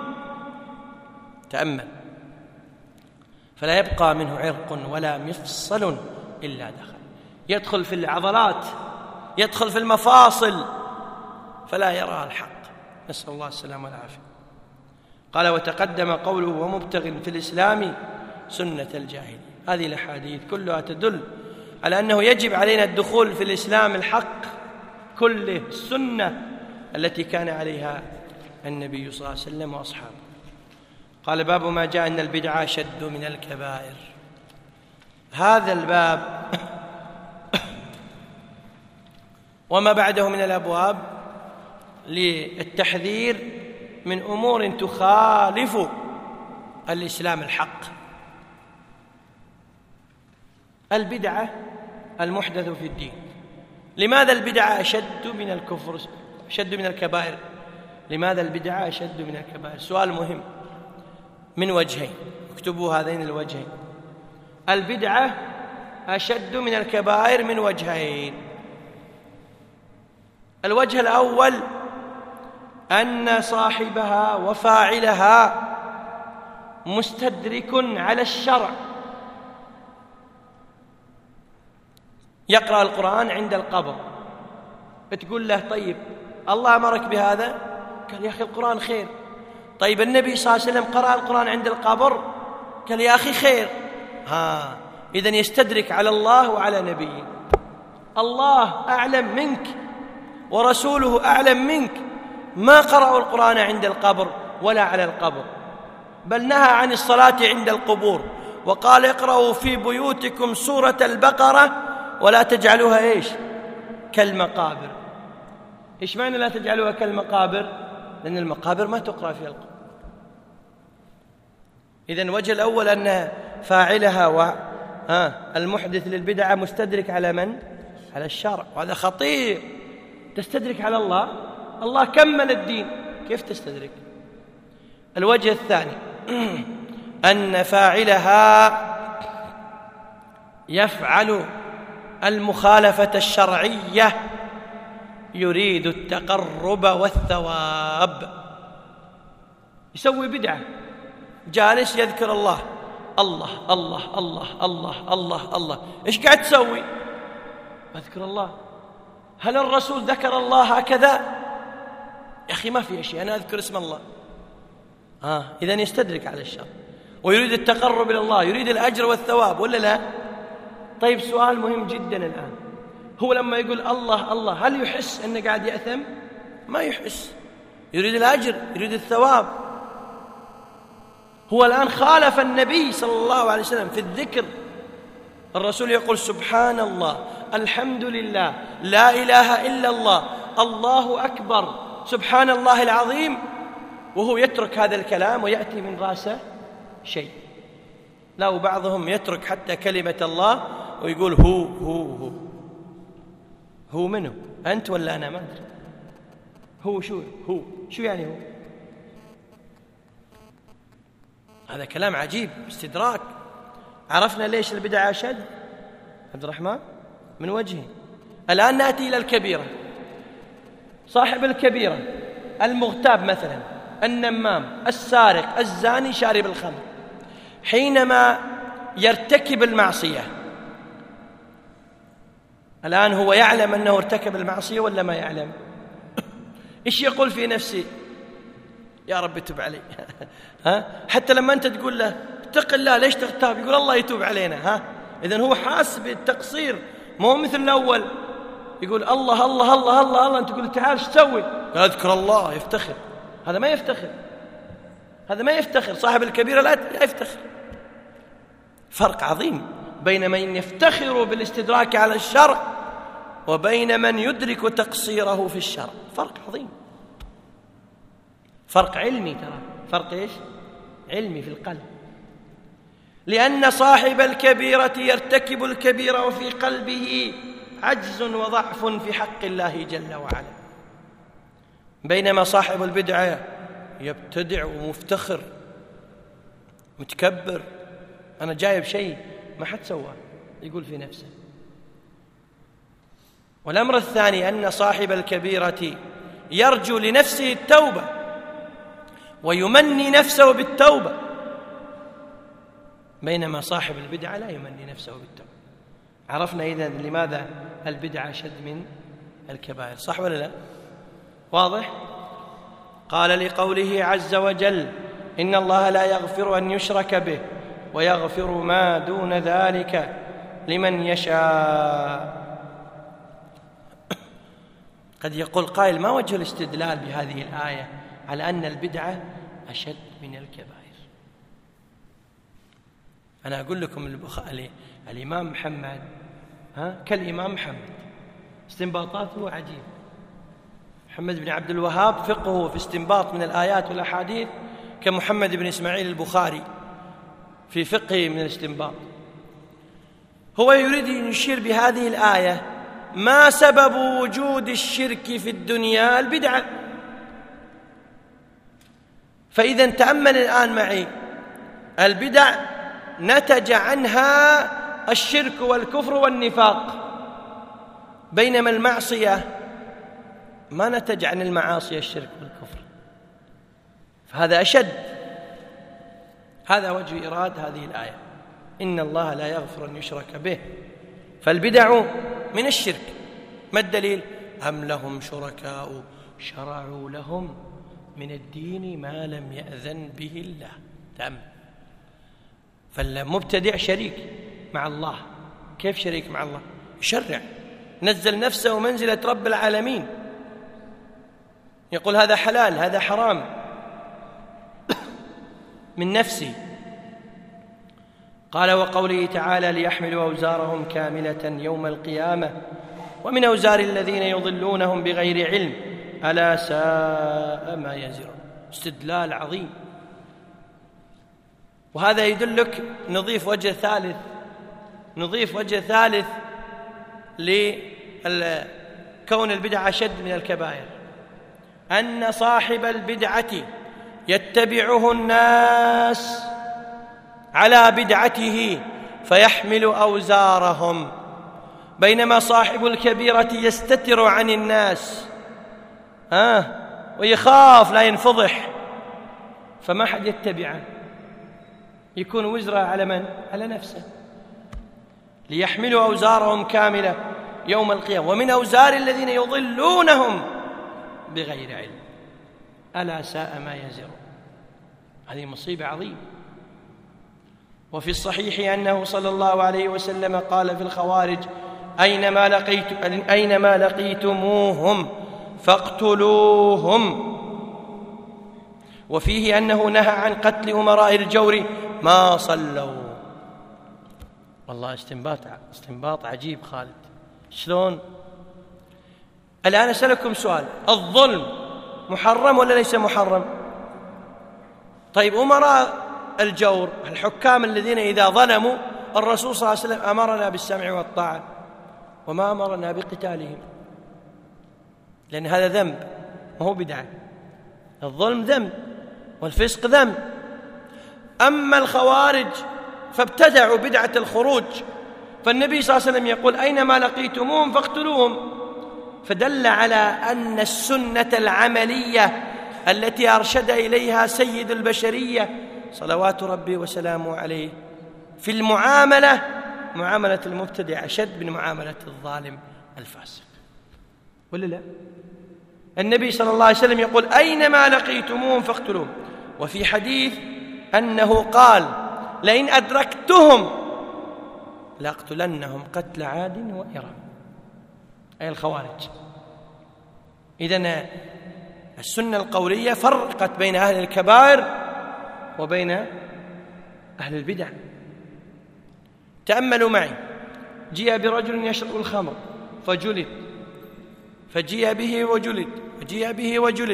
تأمل، فلا يبقى منه عرق ولا مفصل إلا دخل، يدخل في العضلات، يدخل في المفاصل، فلا يرى الحق، نسأل الله السلامة والعافية. قال: وتقدم قوله: ومبتغ في الإسلام سنة الجاهلية. هذه الأحاديث كلها تدل على أنه يجب علينا الدخول في الإسلام الحق كله، السنة التي كان عليها النبي صلى الله عليه وسلم وأصحابه. قال: باب ما جاء أن البدعة شد من الكبائر. هذا الباب وما بعده من الأبواب للتحذير من أمور تخالف الإسلام الحق. البدعة المحدث في الدين. لماذا البدعة أشد من الكفر، أشد من الكبائر؟ لماذا البدعة أشد من الكبائر؟ سؤال مهم من وجهين، اكتبوا هذين الوجهين. البدعة أشد من الكبائر من وجهين. الوجه الأول أن صاحبها وفاعلها مستدرك على الشرع، يقرأ القرآن عند القبر، بتقول له: طيب الله أمرك بهذا؟ قال: يا أخي القرآن خير. طيب النبي صلى الله عليه وسلم قرأ القرآن عند القبر؟ قال: يا أخي خير. ها، إذن يستدرك على الله وعلى نبيه. الله أعلم منك ورسوله أعلم منك، ما قرأوا القرآن عند القبر ولا على القبر، بل نهى عن الصلاة عند القبور، وقال: اقرأوا في بيوتكم سورة البقرة ولا تجعلوها إيش؟ كالمقابر. إيش معنى لا تجعلوها كالمقابر؟ لأن المقابر ما تقرأ فيها القرآن. إذن الوجه الأول أن فاعلها والمحدث للبدعة مستدرك على من؟ على الشرع، وهذا خطير. تستدرك على الله؟ الله كمل الدين، كيف تستدرك؟ الوجه الثاني أن فاعلها يفعل المخالفة الشرعية يريد التقرب والثواب. يسوي بدعة، جالس يذكر الله الله الله الله الله الله الله. إيش قاعد تسوي؟ أذكر الله. هل الرسول ذكر الله هكذا؟ يا أخي ما في شيء، أنا أذكر اسم الله. آه إذن يستدرك على الشر ويريد التقرب إلى الله، يريد الأجر والثواب، ولا لا؟ طيب سؤال مهم جدا الآن، هو لما يقول الله الله هل يحس أنه قاعد يأثم؟ ما يحس، يريد الأجر، يريد الثواب. هو الآن خالف النبي صلى الله عليه وسلم في الذكر. الرسول يقول: سبحان الله، الحمد لله، لا إله إلا الله، الله أكبر، سبحان الله العظيم، وهو يترك هذا الكلام ويأتي من رأسه شيء. لا، وبعضهم يترك حتى كلمة الله ويقول هو هو هو هو منه؟ أنت ولا أنا؟ ما أدري. هو شو هو شو يعني هو؟ هذا كلام عجيب، استدراك. عرفنا ليش البدعة أشد عبد الرحمن؟ من وجهه. الآن نأتي إلى الكبيرة. صاحب الكبيرة المغتاب مثلا، النمام، السارق، الزاني، شارب الخمر، حينما يرتكب المعصية، الآن هو يعلم أنه ارتكب المعصية ولا ما يعلم؟ إيش يقول في نفسه؟ يا رب تب علي. ها؟ حتى لما أنت تقول له اتق الله ليش تغتاب، يقول الله يتوب علينا. ها؟ إذن هو حاس بالتقصير، مو مثل الأول يقول الله الله الله الله الله، أنت تقول تعال ايش تسوي؟ أذكر الله، يفتخر. هذا ما يفتخر، هذا ما يفتخر. صاحب الكبيرة لا يفتخر. فرق عظيم بين من يفتخر بالاستدراك على الشرع وبين من يدرك تقصيره في الشرع. فرق عظيم، فرق علمي، ترى فرق إيش؟ علمي في القلب. لأن صاحب الكبيرة يرتكب الكبيرة وفي قلبه عجز وضعف في حق الله جل وعلا، بينما صاحب البدعة يبتدع ومفتخر متكبر، أنا جايب شيء ما حد سواه، يقول في نفسه. والأمر الثاني أن صاحب الكبيرة يرجو لنفسه التوبة ويمني نفسه بالتوبة، بينما صاحب البدعة لا يمني نفسه بالتوبة. عرفنا إذن لماذا البدعة أشد من الكبائر، صح ولا لا؟ واضح؟ قال لقوله عز وجل إن الله لا يغفر أن يشرك به ويغفر ما دون ذلك لمن يشاء. قد يقول قائل ما وجه الاستدلال بهذه الآية على أن البدعة أشد من الكبائر؟ أنا أقول لكم البخاري الإمام محمد ها كالإمام محمد، استنباطاته عجيب. محمد بن عبد الوهاب فقهه في استنباط من الآيات والأحاديث كمحمد بن إسماعيل البخاري في فقهه من الاستنباط. هو يريد أن يشير بهذه الآية ما سبب وجود الشرك في الدنيا؟ البدعة. فإذا تأمل الآن معي، البدع نتج عنها الشرك والكفر والنفاق، بينما المعصية ما نتج عن المعاصي الشرك والكفر، فهذا أشد. هذا وجه إرادة هذه الآية، إن الله لا يغفر أن يشرك به. فالبدع من الشرك. ما الدليل؟ أم لهم شركاء شرعوا لهم من الدين ما لم يأذن به الله. تأمل، فالمبتدع شريك مع الله. كيف شريك مع الله؟ يشرع، نزل نفسه منزلة رب العالمين، يقول هذا حلال هذا حرام من نفسه. قال وقوله تعالى ليحملوا أوزارهم كاملة يوم القيامة ومن أوزار الذين يضلونهم بغير علم ألا ساء ما يزرون. استدلال عظيم. وهذا يدلك، نضيف وجه ثالث نضيف وجه ثالث لكون البدعة أشد من الكبائر، أن صاحب البدعة يتبعه الناس على بدعته فيحمل أوزارهم، بينما صاحب الكبيرة يستتر عن الناس آه ويخاف لا ينفضح، فما حد يتبعه، يكون وزره على من؟ على نفسه. ليحملوا أوزارهم كاملة يوم القيامة ومن أوزار الذين يضلونهم بغير علم ألا ساء ما يزرون. هذه مصيبة عظيمة. وفي الصحيح أنه صلى الله عليه وسلم قال في الخوارج أينما لقيت أينما لقيتموهم فاقتلوهم. وفيه أنه نهى عن قتل أمراء الجور ما صلوا. والله استنباط استنباط عجيب خالد. شلون؟ الآن أسألكم سؤال، الظلم محرم ولا ليس محرم؟ طيب أمراء الجور الحكام الذين إذا ظلموا الرسول صلى الله عليه وسلم أمرنا بالسمع والطاعة وما أمرنا بقتالهم، لأن هذا ذنب ما هو بدعة. الظلم ذنب والفسق ذنب. أما الخوارج فابتدعوا بدعة الخروج، فالنبي صلى الله عليه وسلم يقول أينما لقيتموهم فاقتلوهم، فدل على أن السنة العملية التي أرشد إليها سيد البشرية صلوات ربي وسلامه عليه في المعاملة، معاملة المبتدع أشد من معاملة الظالم الفاسق، ولا لا؟ النبي صلى الله عليه وسلم يقول أينما لقيتموهم فاقتلوهم. وفي حديث أنه قال لئن أدركتهم لأقتلنهم قتل عاد وإرم، أي الخوارج. إذن السنة القولية فرقت بين أهل الكبائر وبين أهل البدع. تأملوا معي، جيء برجل يشرب الخمر فجلد، فجيء به وجلد، فجيء به وجلد،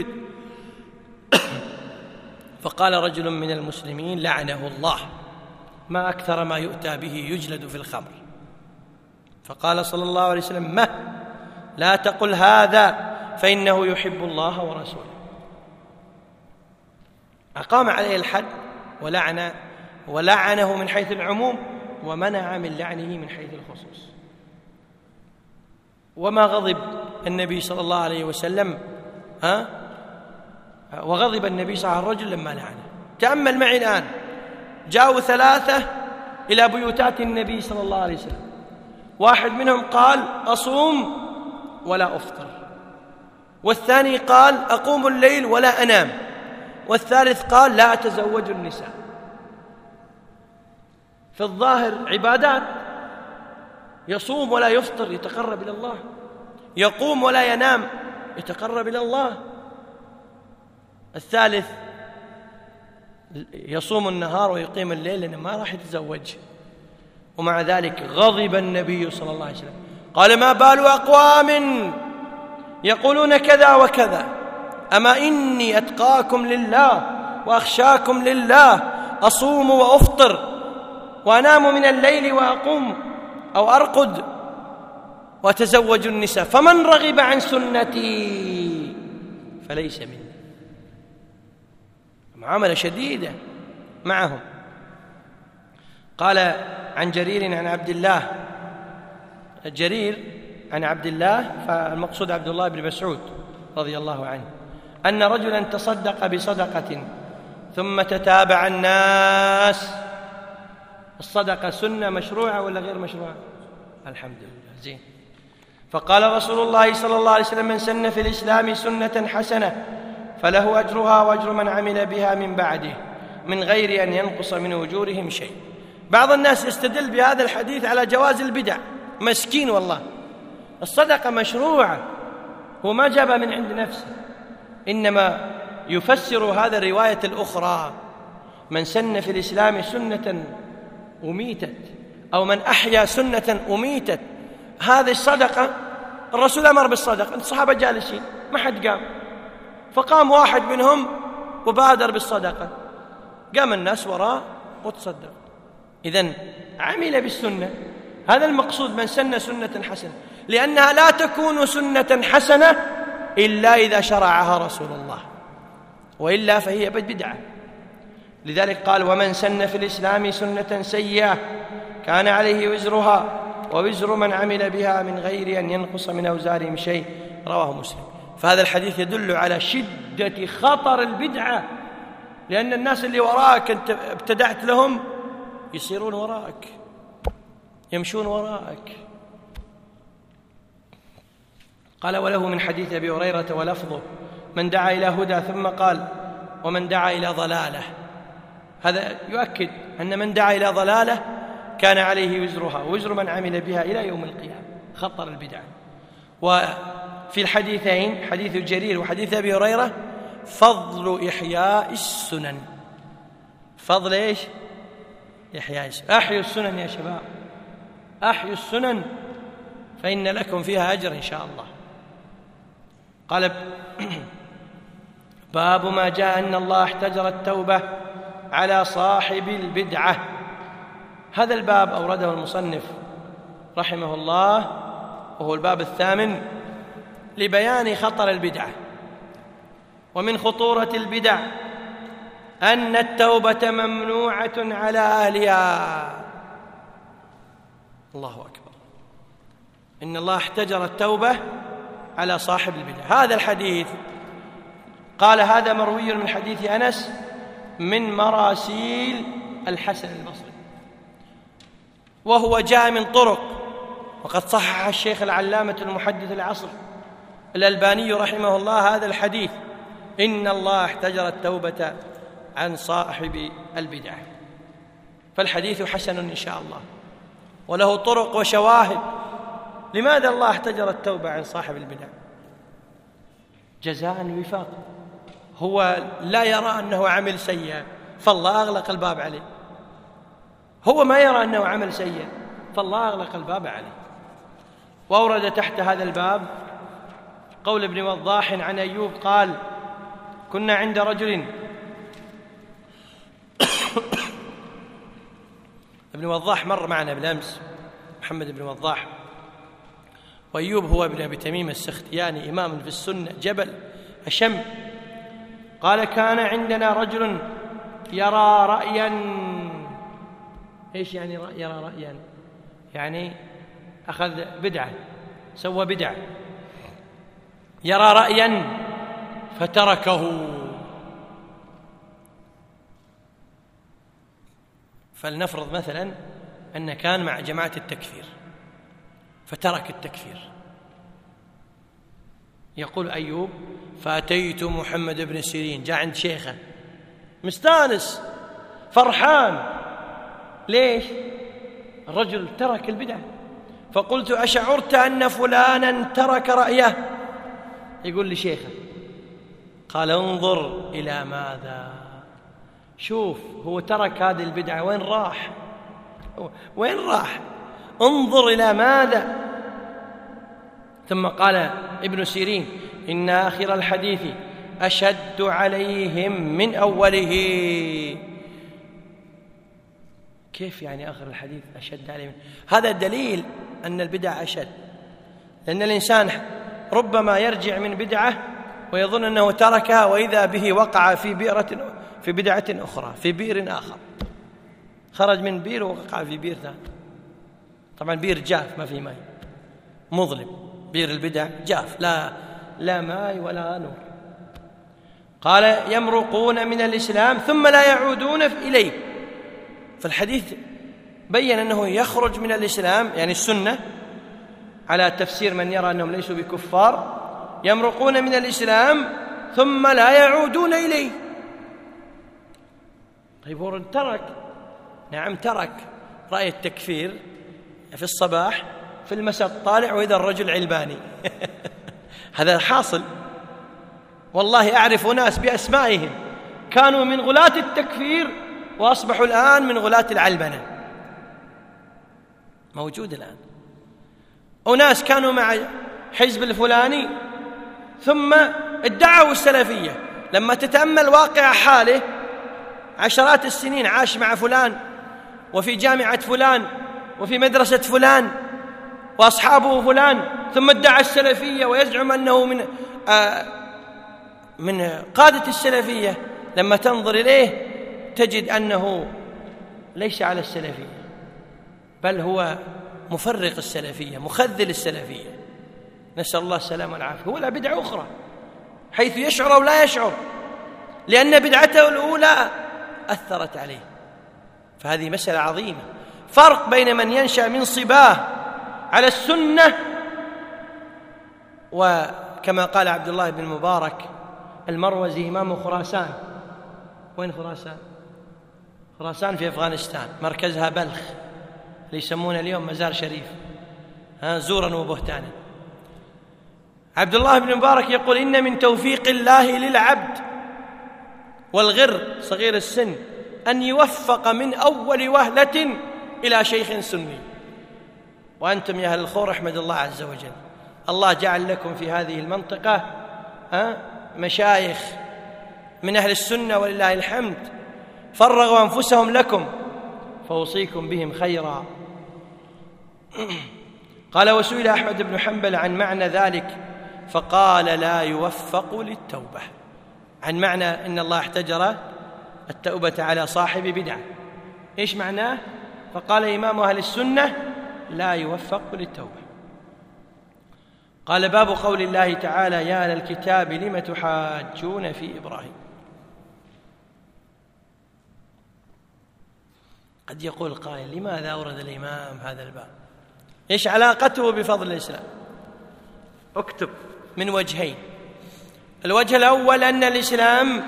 فقال رجل من المسلمين لعنه الله، ما أكثر ما يؤتى به يجلد في الخمر. فقال صلى الله عليه وسلم: ما لا تقل هذا فإنه يحب الله ورسوله. أقام عليه الحد ولعن ولعنه من حيث العموم، ومنع من لعنه من حيث الخصوص. وما غضب النبي صلى الله عليه وسلم ها وغضب النبي صلى الله عليه وسلم الرجل لما لعنه. تأمل معي الآن، جاءوا ثلاثة إلى بيوتات النبي صلى الله عليه وسلم، واحد منهم قال: أصوم ولا أفطر، والثاني قال: أقوم الليل ولا أنام، والثالث قال: لا أتزوج النساء. في الظاهر عبادات، يصوم ولا يفطر يتقرب إلى الله، يقوم ولا ينام يتقرب إلى الله. الثالث يصوم النهار ويقيم الليل لأنه ما راح يتزوج. ومع ذلك غضب النبي صلى الله عليه وسلم، قال: ما بال أقوام يقولون كذا وكذا، أما إني أتقاكم لله وأخشاكم لله، أصوم وأفطر وأنام من الليل وأقوم أو أرقد وأتزوج النساء، فمن رغب عن سنتي فليس مني. معاملة شديدة معهم. قال عن جرير عن عبد الله، جرير عن عبد الله، فالمقصود عبد الله بن مسعود رضي الله عنه، أن رجلا تصدق بصدقة ثم تتابع الناس. الصدقة سنة مشروعة ولا غير مشروعة؟ الحمد لله، زين. فقال رسول الله صلى الله عليه وسلم: من سن في الإسلام سنة حسنة فله أجرها وأجر من عمل بها من بعده من غير أن ينقص من أجورهم شيء. بعض الناس يستدل بهذا الحديث على جواز البدع، مسكين والله. الصدقة مشروعة، هو ما جابها من عند نفسه، إنما يفسر هذا الرواية الأخرى: من سن في الإسلام سنة أميتت، أو من أحيا سنة أميتت. هذه الصدقة الرسول أمر بالصدقة، الصحابة جالسين ما حد قام، فقام واحد منهم وبادر بالصدقة، قام الناس وراء وتصدق. إذن عمل بالسنة، هذا المقصود من سن سنة حسنة، لأنها لا تكون سنة حسنة إلا إذا شرعها رسول الله، وإلا فهي بدعة. لذلك قال: ومن سن في الإسلام سنة سيئة كان عليه وزرها ووزر من عمل بها من غير أن ينقص من أوزارهم شيء. رواه مسلم. فهذا الحديث يدل على شدة خطر البدعة، لأن الناس اللي وراءك أنت ابتدعت لهم يصيرون وراءك، يمشون وراءك. قال: وله من حديث أبي هريرة ولفظه: من دعا إلى هدى ثم قال: ومن دعا إلى ضلالة. هذا يؤكد أن من دعا إلى ضلالة كان عليه وزرها ووزر من عمل بها إلى يوم القيامة. خطر البدعة. وفي الحديثين، حديث جرير وحديث أبي هريرة، فضل إحياء السنن. فضل إيش؟ إحياء السنن. أحيوا السنن يا شباب، أحيوا السنن فإن لكم فيها أجر إن شاء الله. قال: باب ما جاء أن الله احتجر التوبة على صاحب البدعة. هذا الباب أورده المصنف رحمه الله، وهو الباب الثامن، لبيان خطر البدعة. ومن خطورة البدع أن التوبة ممنوعة على أهلها. الله أكبر. إن الله احتجر التوبة على صاحب البدع. هذا الحديث قال هذا مروي من حديث أنس من مراسيل الحسن البصري، وهو جاء من طرق، وقد صحح الشيخ العلامة المحدث العصر الألباني رحمه الله هذا الحديث: إن الله احتجر التوبة عن صاحب البدع. فالحديث حسن إن شاء الله، وله طرق وشواهد. لماذا الله احتجر التوبة عن صاحب البدع؟ جزاء وفاق. هو لا يرى أنه عمل سيئا، فالله أغلق الباب عليه. هو ما يرى أنه عمل سيء، فالله أغلق الباب عليه. وأورد تحت هذا الباب قول ابن وضاح عن أيوب قال: كنا عند رجل ابن وضاح مر معنا بالأمس، محمد بن وضاح، وأيوب هو ابن أبي تميم السختياني، إمام في السنة، جبل أشم. قال: كان عندنا رجل يرى رأيا. إيش يعني يرى رأيا؟ يعني أخذ بدعة، سوى بدعة، يرى رأيا فتركه. فلنفرض مثلا أن كان مع جماعة التكفير فترك التكفير. يقول أيوب: فأتيت محمد بن سيرين، جاء عند شيخه مستانس فرحان. ليش؟ الرجل ترك البدعة. فقلت: أشعرت أن فلانا ترك رأيه؟ يقول لشيخه. قال: انظر إلى ماذا، شوف هو ترك هذه البدعة وين راح، وين راح، انظر إلى ماذا. ثم قال ابن سيرين: إن آخر الحديث أشد عليهم من أوله. كيف يعني آخر الحديث أشد عليهم؟ هذا دليل أن البدع أشد، لأن الإنسان ربما يرجع من بدعة ويظن أنه تركها، وإذا به وقع في بئرة في بدعة أخرى، في بئر آخر، خرج من بئر ووقع في بئر ثاني. طبعا بئر جاف ما في ماء، مظلم، بئر البدع جاف، لا لا ماء ولا نور. قال: يمرقون من الإسلام ثم لا يعودون إليه. فالحديث بين أنه يخرج من الإسلام، يعني السنة على تفسير من يرى أنهم ليسوا بكفار، يمرقون من الإسلام ثم لا يعودون إليه. طيب هو ترك، نعم ترك رأي التكفير في الصباح، في المساء طالع وإذا الرجل علباني. هذا حاصل. والله أعرف ناس بأسمائهم كانوا من غلاة التكفير وأصبحوا الآن من غلاة العلبنة، موجود الآن. وناس كانوا مع حزب الفلاني ثم ادعوا السلفية، لما تتأمل واقع حاله، عشرات السنين عاش مع فلان وفي جامعة فلان وفي مدرسة فلان وأصحابه فلان، ثم ادعى السلفية ويزعم أنه من آه من قادة السلفية. لما تنظر إليه تجد أنه ليس على السلفية، بل هو مفرق السلفية، مخذل السلفية، نسأل الله السلامة والعافية. هو لا بدعة أخرى حيث يشعر أو لا يشعر، لأن بدعته الأولى أثرت عليه. فهذه مسألة عظيمة، فرق بين من ينشأ من صباه على السنة، وكما قال عبد الله بن مبارك المروزي إمام خراسان. وين خراسان؟ خراسان في أفغانستان، مركزها بلخ، اللي يسمونه اليوم مزار شريف، ها زورا وبهتانا. عبد الله بن مبارك يقول: إن من توفيق الله للعبد والغر صغير السن أن يوفق من أول وهلة إلى شيخ سني. وأنتم يا أهل الخور احمد الله عز وجل، الله جعل لكم في هذه المنطقة ها مشايخ من أهل السنة ولله الحمد، فرغوا أنفسهم لكم، فأوصيكم بهم خيرا. قال: وسئل أحمد بن حنبل عن معنى ذلك فقال: لا يوفق للتوبة، عن معنى إن الله احتجر التوبة على صاحب بدعة. إيش معناه؟ فقال إمام أهل السنة: لا يوفق للتوبة. قال: باب قول الله تعالى: يا أهل الكتاب لم تحاجون في إبراهيم. قد يقول قائل: لماذا أورد الإمام هذا الباب؟ إيش علاقته بفضل الإسلام؟ اكتب من وجهين. الوجه الأول أن الإسلام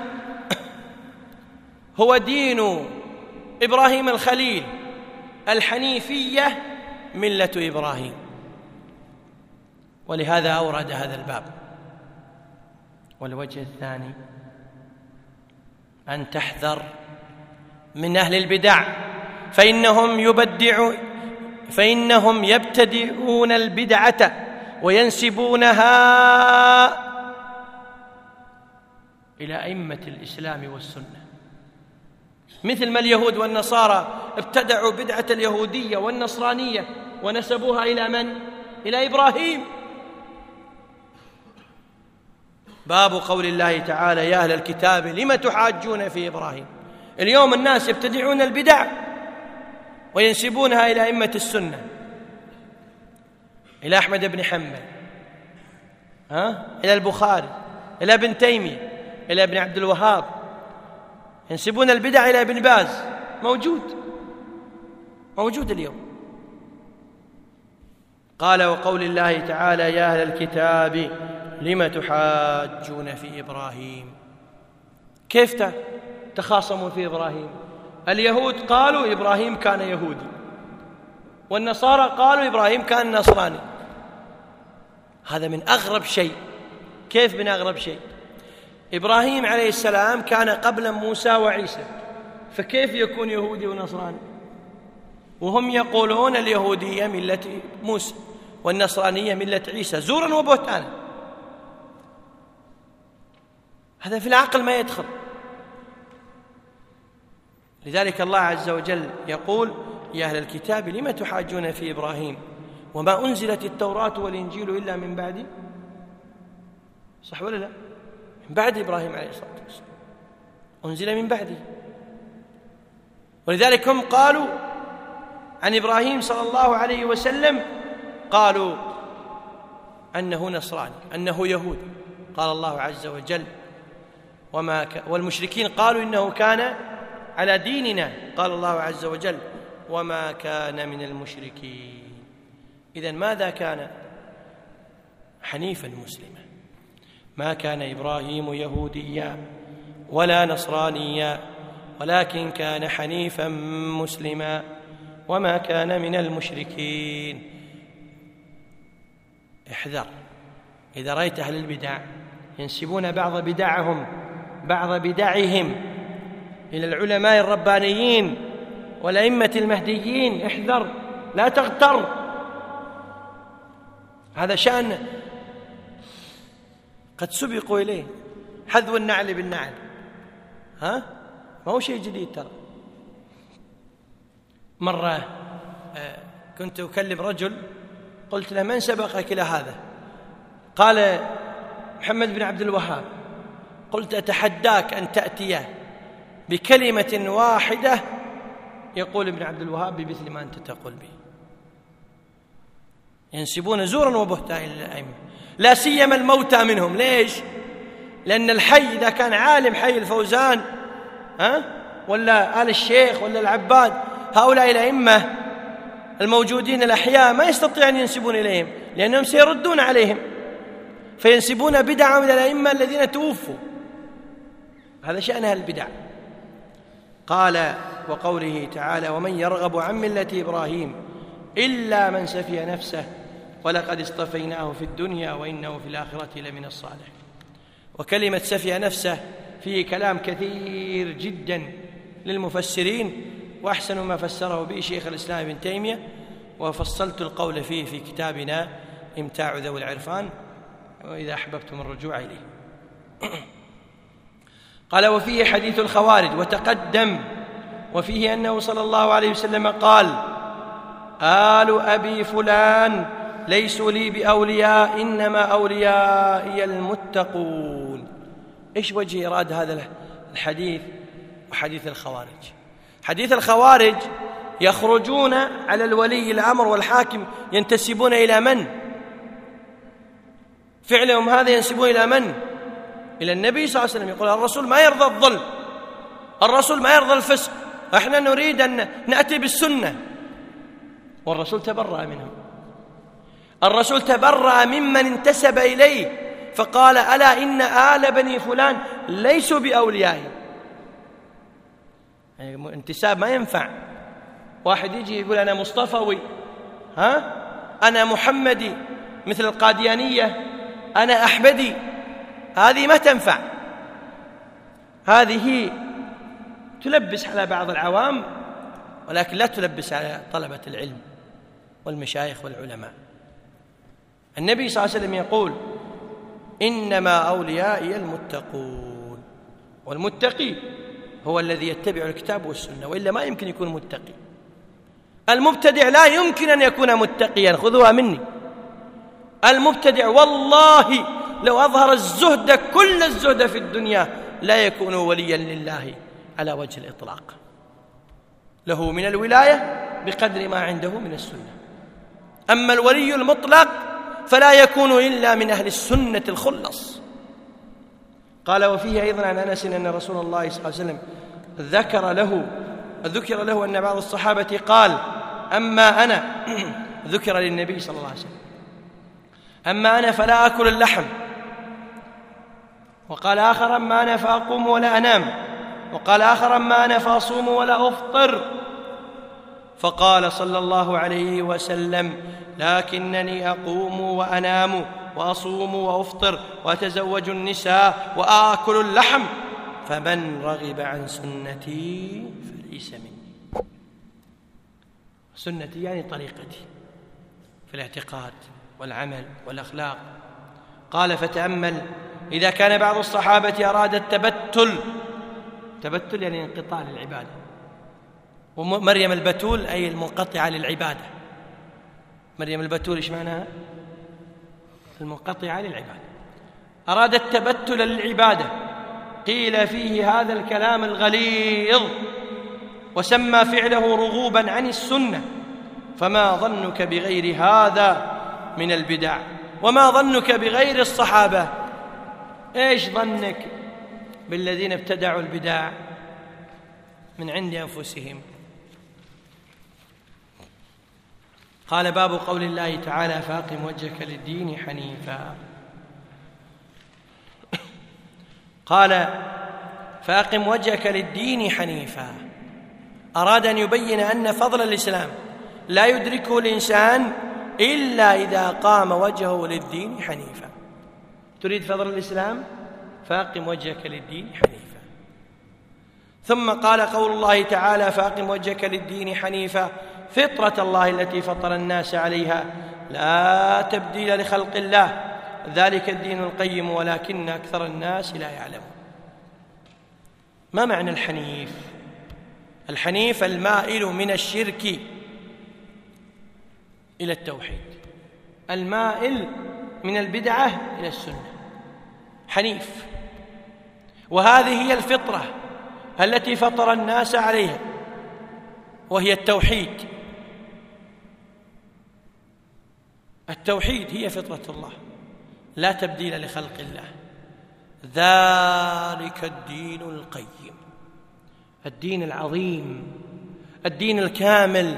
هو دين إبراهيم الخليل، الحنيفية، ملة إبراهيم، ولهذا أورد هذا الباب. والوجه الثاني أن تحذر من أهل البدع فإنهم يبدعون فإنهم يبتدئون البدعة وينسبونها إلى أئمة الإسلام والسنة، مثل ما اليهود والنصارى ابتدعوا بدعة اليهودية والنصرانية ونسبوها إلى من؟ إلى إبراهيم. باب قول الله تعالى: يا أهل الكتاب لم تحاجون في إبراهيم. اليوم الناس يبتدعون البدع وينسبونها إلى أئمة السنة، إلى أحمد بن حنبل، ها؟ إلى البخاري، إلى ابن تيمية، إلى ابن عبد الوهاب، ينسبون البدع إلى ابن باز. موجود موجود اليوم. قال: وقول الله تعالى: يا أهل الكتاب لم تحاجون في إبراهيم. كيف تخاصموا في إبراهيم؟ اليهود قالوا إبراهيم كان يهودي، والنصارى قالوا إبراهيم كان نصراني. هذا من أغرب شيء. كيف من أغرب شيء؟ إبراهيم عليه السلام كان قبل موسى وعيسى، فكيف يكون يهودي ونصراني؟ وهم يقولون اليهودية ملة موسى والنصرانية ملة عيسى، زورا وبهتانا. هذا في العقل ما يدخل. لذلك الله عز وجل يقول: يا أهل الكتاب لم تحاجون في إبراهيم وما أنزلت التوراة والإنجيل إلا من بعد. صح ولا لا؟ من بعد إبراهيم عليه الصلاة والسلام، أنزل من بعده. ولذلك هم قالوا عن إبراهيم صلى الله عليه وسلم، قالوا أنه نصراني، أنه يهودي. قال الله عز وجل: وما ك... والمشركين قالوا إنه كان على ديننا. قال الله عز وجل: وما كان من المشركين. إذن ماذا كان؟ حنيفا مسلما. ما كان إبراهيم يهوديا ولا نصرانيا، ولكن كان حنيفا مسلما وما كان من المشركين. احذر إذا رأيت أهل البدع ينسبون بعض بدعهم بعض بدعهم إلى العلماء الربانيين والأئمة المهديين، احذر لا تغتر. هذا شأن قد سبقوا إليه، حذو النعل بالنعل. ها؟ ما هو شيء جديد ترى. مرة كنت أكلم رجل، قلت له: من سبقك إلى هذا؟ قال: محمد بن عبد الوهاب. قلت: أتحداك أن تأتي بكلمة واحدة يقول ابن عبد الوهاب بمثل ما أنت تقول به. ينسبون زورا وبهتانا إلى الأئمة، لا سيما الموتى منهم. ليش؟ لأن الحي إذا كان عالم حي الفوزان، ها؟ ولا آل الشيخ ولا العباد، هؤلاء الأئمة الموجودين الأحياء ما يستطيعون أن ينسبون إليهم، لأنهم سيردون عليهم، فينسبون بدعهم إلى الأئمة الذين توفوا. هذا شأن أهل البدع. قال: وقوله تعالى: ومن يرغب عن ملة إبراهيم إلا من سفي نفسه ولقد اصطفيناه في الدنيا وإنه في الآخرة لمن الصالحين. وكلمة سفي نفسه فيه كلام كثير جدا للمفسرين، وأحسن ما فسره به شيخ الإسلام ابن تيمية، وفصلت القول فيه في كتابنا إمتاع ذوي العرفان، وإذا أحببتم الرجوع إليه. قال: وفيه حديث الخوارج وتقدم، وفيه أنه صلى الله عليه وسلم قال: آل أبي فلان ليسوا لي بأولياء إنما أوليائي المتقون. إيش وجه إراد هذا الحديث وحديث الخوارج؟ حديث الخوارج يخرجون على الولي الأمر والحاكم، ينتسبون إلى من؟ فعلهم هذا ينسبون إلى من؟ إلى النبي صلى الله عليه وسلم. يقول: الرسول ما يرضى الظلم، الرسول ما يرضى الفسق، احنا نريد أن نأتي بالسنة. والرسول تبرأ منهم. الرسول تبرأ ممن انتسب إليه، فقال: ألا إن آل بني فلان ليسوا بأوليائي. يعني انتساب ما ينفع. واحد يجي يقول: أنا مصطفوي، ها؟ أنا محمدي، مثل القاديانية، أنا أحمدي. هذه ما تنفع. هذه تلبس على بعض العوام ولكن لا تلبس على طلبة العلم والمشايخ والعلماء. النبي صلى الله عليه وسلم يقول: إنما أوليائي المتقون، والمتقي هو الذي يتبع الكتاب والسنة، وإلا ما يمكن يكون متقي. المبتدع لا يمكن أن يكون متقيا، خذوها مني. المبتدع والله لو أظهر الزهد كل الزهد في الدنيا لا يكون وليا لله على وجه الإطلاق. له من الولاية بقدر ما عنده من السنة. أما الولي المطلق فلا يكون إلا من أهل السنة الخلص. قال: وفيه أيضا عن أنس أن رسول الله صلى الله عليه وسلم ذكر له ذكر له أن بعض الصحابة قال: أما أنا ذكر للنبي صلى الله عليه وسلم: أما أنا فلا أكل اللحم. وقال آخر: أما أنا فأقوم ولا أنام. وقال آخر: أما أنا فأصوم ولا أفطر. فقال صلى الله عليه وسلم: لكنني أقوم وأنام وأصوم وأفطر وأتزوج النساء وآكل اللحم، فمن رغب عن سنتي فليس مني. سنتي يعني طريقتي في الاعتقاد والعمل والأخلاق. قال: فتأمل، إذا كان بعض الصحابة أراد التبتل، تبتل يعني انقطاع للعبادة، ومريم البتول أي المنقطعة للعبادة. مريم البتول إيش معناها؟ المنقطعة للعبادة. أراد التبتل للعبادة، قيل فيه هذا الكلام الغليظ، وسمى فعله رغوبا عن السنة. فما ظنك بغير هذا من البدع؟ وما ظنك بغير الصحابة؟ إيش ظنك بالذين ابتدعوا البدع من عند أنفسهم؟ قال: باب قول الله تعالى: فأقم وجهك للدين حنيفا. قال: فأقم وجهك للدين حنيفا، أراد أن يبين أن فضل الإسلام لا يدركه الإنسان إلا إذا قام وجهه للدين حنيفا. تريد فضل الإسلام؟ فأقم وجهك للدين حنيفا. ثم قال: قول الله تعالى: فأقم وجهك للدين حنيفا، فطرة الله التي فطر الناس عليها لا تبديل لخلق الله، ذلك الدين القيم ولكن أكثر الناس لا يعلمون. ما معنى الحنيف؟ الحنيف المائل من الشرك إلى التوحيد، المائل من البدعة إلى السنة، حنيف. وهذه هي الفطرة التي فطر الناس عليها، وهي التوحيد. التوحيد هي فطرة الله، لا تبديل لخلق الله، ذلك الدين القيم، الدين العظيم، الدين الكامل،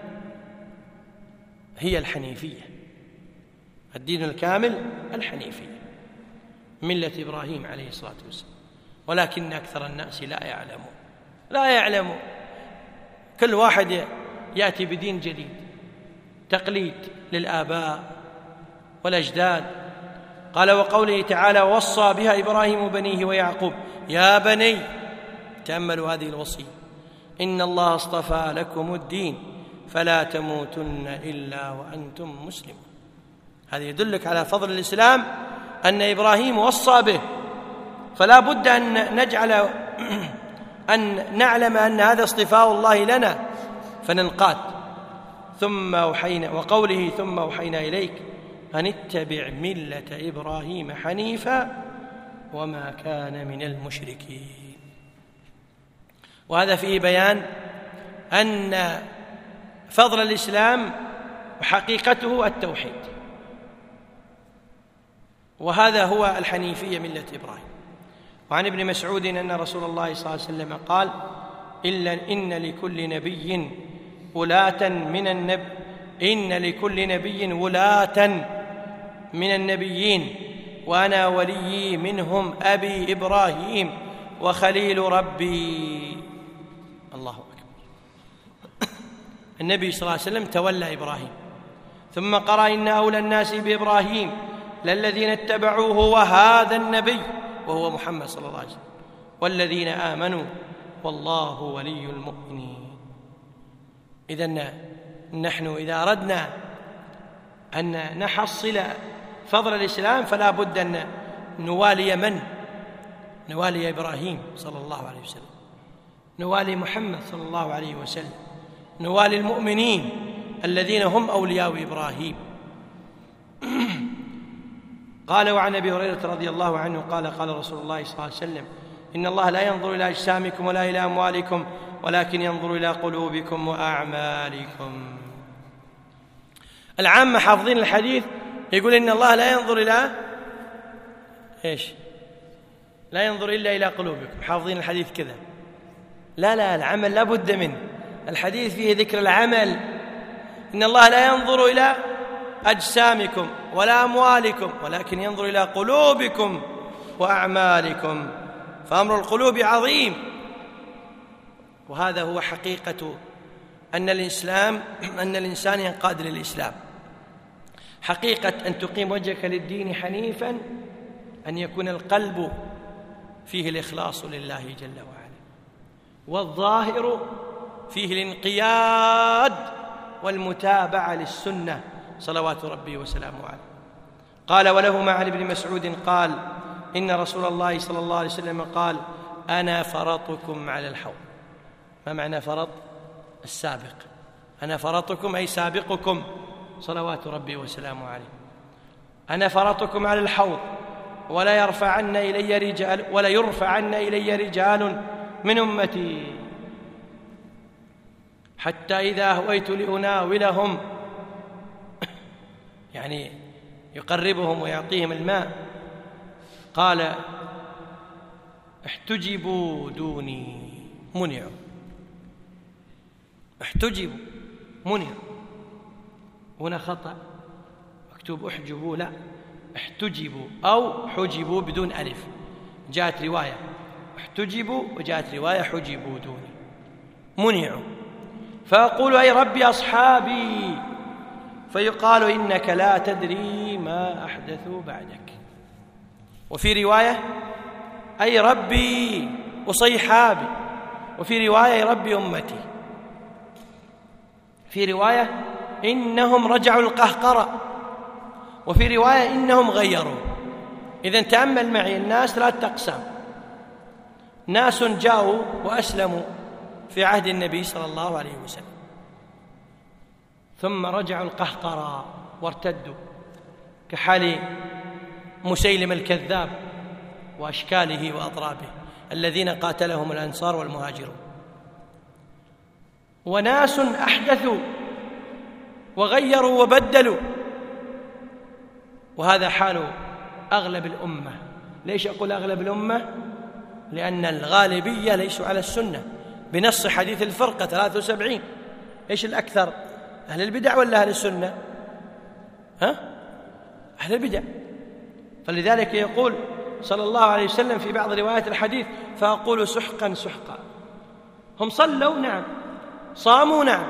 هي الحنيفية. الدين الكامل الحنيفية، ملة إبراهيم عليه الصلاة والسلام، ولكن أكثر الناس لا يعلمون لا يعلمون كل واحد يأتي بدين جديد، تقليد للآباء والأجداد. قال: وقوله تعالى: ووصى بها إبراهيم بنيه ويعقوب يا بني، تأملوا هذه الوصية: إن الله اصطفى لكم الدين فلا تموتن إلا وأنتم مسلمون. هذا يدلك على فضل الإسلام، أن إبراهيم وصى به، فلا بد أن نجعل أن نعلم أن هذا اصطفاء الله لنا فننقاد. ثم أوحينا، وقوله: ثم أوحينا إليك أن اتبع ملة إبراهيم حنيفا وما كان من المشركين. وهذا فيه بيان أن فضل الإسلام وحقيقته التوحيد، وهذا هو الحنيفية ملة إبراهيم. وعن ابن مسعود أن رسول الله صلى الله عليه وسلم قال: إلا إن لكل نبي ولاة من النب إن لكل نبي ولاة من النبيين، وأنا ولي منهم أبي إبراهيم وخليل ربي. الله أكبر. النبي صلى الله عليه وسلم تولى إبراهيم، ثم قرأ: إن أولى الناس بإبراهيم للذين اتبعوه وهذا النبي، وهو محمد صلى الله عليه وسلم، والذين آمنوا والله ولي المؤمنين. إذن نحن إذا أردنا أن نحصل فضل الإسلام فلا بد أن نوالي من؟ نوالي إبراهيم صلى الله عليه وسلم، نوالي محمد صلى الله عليه وسلم، نوالي المؤمنين الذين هم أولياء إبراهيم. قال: وعن أبي هريرة رضي الله عنه قال: قال رسول الله صلى الله عليه وسلم: إن الله لا ينظر إلى أجسامكم ولا إلى أموالكم ولكن ينظر إلى قلوبكم وأعمالكم. العامة حافظين الحديث يقول إن الله لا ينظر إلى إيش؟ لا ينظر إلا إلى قلوبكم. حافظين الحديث كذا؟ لا لا، العمل لا بد منه. الحديث فيه ذكر العمل. إن الله لا ينظر إلى أجسامكم ولا أموالكم ولكن ينظر إلى قلوبكم وأعمالكم. فأمر القلوب عظيم، وهذا هو حقيقة أن الإسلام أن الإنسان ينقاد للإسلام. حقيقة أن تقيم وجهك للدين حنيفا أن يكون القلب فيه الإخلاص لله جل وعلا، والظاهر فيه الانقياد والمتابعة للسنة صلوات ربي وسلامه عليه. قال: وله عن ابن مسعود قال: إن رسول الله صلى الله عليه وسلم قال: أنا فرطكم على الحوض. ما معنى فرط؟ السابق. أنا فرطكم أي سابقكم صلوات ربي وسلامه عليه. أنا فرطكم على الحوض ولا يرفعن إلي رجال ولا يرفعن إلي رجال من أمتي حتى إذا هويت لأناولهم، يعني يقربهم ويعطيهم الماء، قال: احتجبوا دوني، منعوا. احتجبوا، منعوا. هنا خطأ، مكتوب احجبوا، لا، احتجبوا أو حجبوا بدون ألف. جاءت رواية احتجبوا وجاءت رواية حجبوا دوني، منعوا. فأقول: أي ربي أصحابي، فيقال: إنك لا تدري ما أحدثوا بعدك. وفي رواية: أي ربي وصيحابي. وفي رواية: أي ربي أمتي. في رواية: إنهم رجعوا القهقرة. وفي رواية: إنهم غيروا. إذن تأمل معي، الناس ثلاثة أقسام: ناس جاءوا وأسلموا في عهد النبي صلى الله عليه وسلم ثم رجعوا القهقرة وارتدوا، كحال مسيلم الكذاب وأشكاله وأضرابه الذين قاتلهم الأنصار والمهاجرون. وناس أحدثوا وغيروا وبدلوا، وهذا حال أغلب الأمة. ليش أقول أغلب الأمة؟ لأن الغالبية ليسوا على السنة بنص حديث الفرقة ثلاثة وسبعين. إيش الأكثر؟ أهل البدع ولا أهل السنة؟ ها؟ أهل البدع. فلذلك يقول صلى الله عليه وسلم في بعض روايات الحديث: فأقول سحقا سحقا. هم صلوا نعم، صاموا نعم،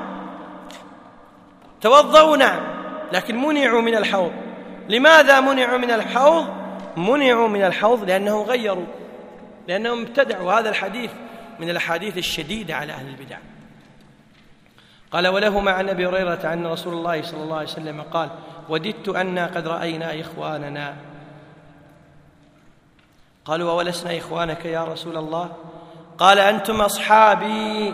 توضوا نعم، لكن منعوا من الحوض. لماذا منعوا من الحوض؟ منعوا من الحوض لأنهم غيروا، لأنهم ابتدعوا. هذا الحديث من الأحاديث الشديدة على أهل البدع. قال: وله عن أبي هريرة أن رسول الله صلى الله عليه وسلم قال: وددت أنا قد رأينا إخواننا. قالوا: ولسنا إخوانك يا رسول الله؟ قال: أنتم أصحابي.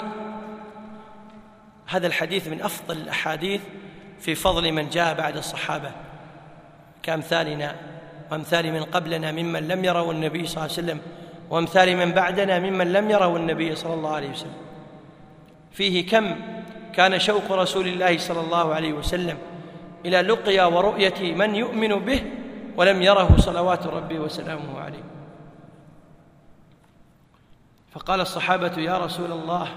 هذا الحديث من أفضل الأحاديث في فضل من جاء بعد الصحابة كأمثالنا وأمثال من قبلنا ممن لم يروا النبي صلى الله عليه وسلم، وأمثال من بعدنا ممن لم يروا النبي صلى الله عليه وسلم. فيه كم كان شوق رسول الله صلى الله عليه وسلم إلى لقيا ورؤية من يؤمن به ولم يره صلوات ربي وسلامه عليه. فقال الصحابة: يا رسول الله،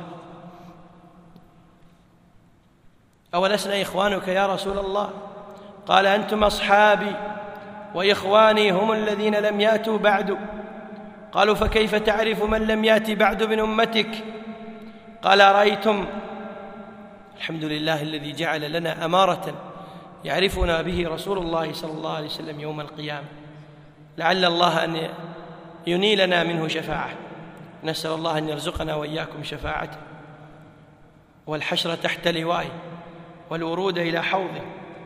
أولسنا إخوانك يا رسول الله؟ قال: أنتم أصحابي وإخواني هم الذين لم يأتوا بعد. قالوا: فكيف تعرف من لم يأتي بعد من أمتك؟ قال: أرأيتم. الحمد لله الذي جعل لنا أمارة يعرفنا به رسول الله صلى الله عليه وسلم يوم القيامة، لعل الله أن ينيلنا منه شفاعة. نسأل الله أن يرزقنا وإياكم شفاعته. والحشر تحت لوائه والورود إلى حوضه.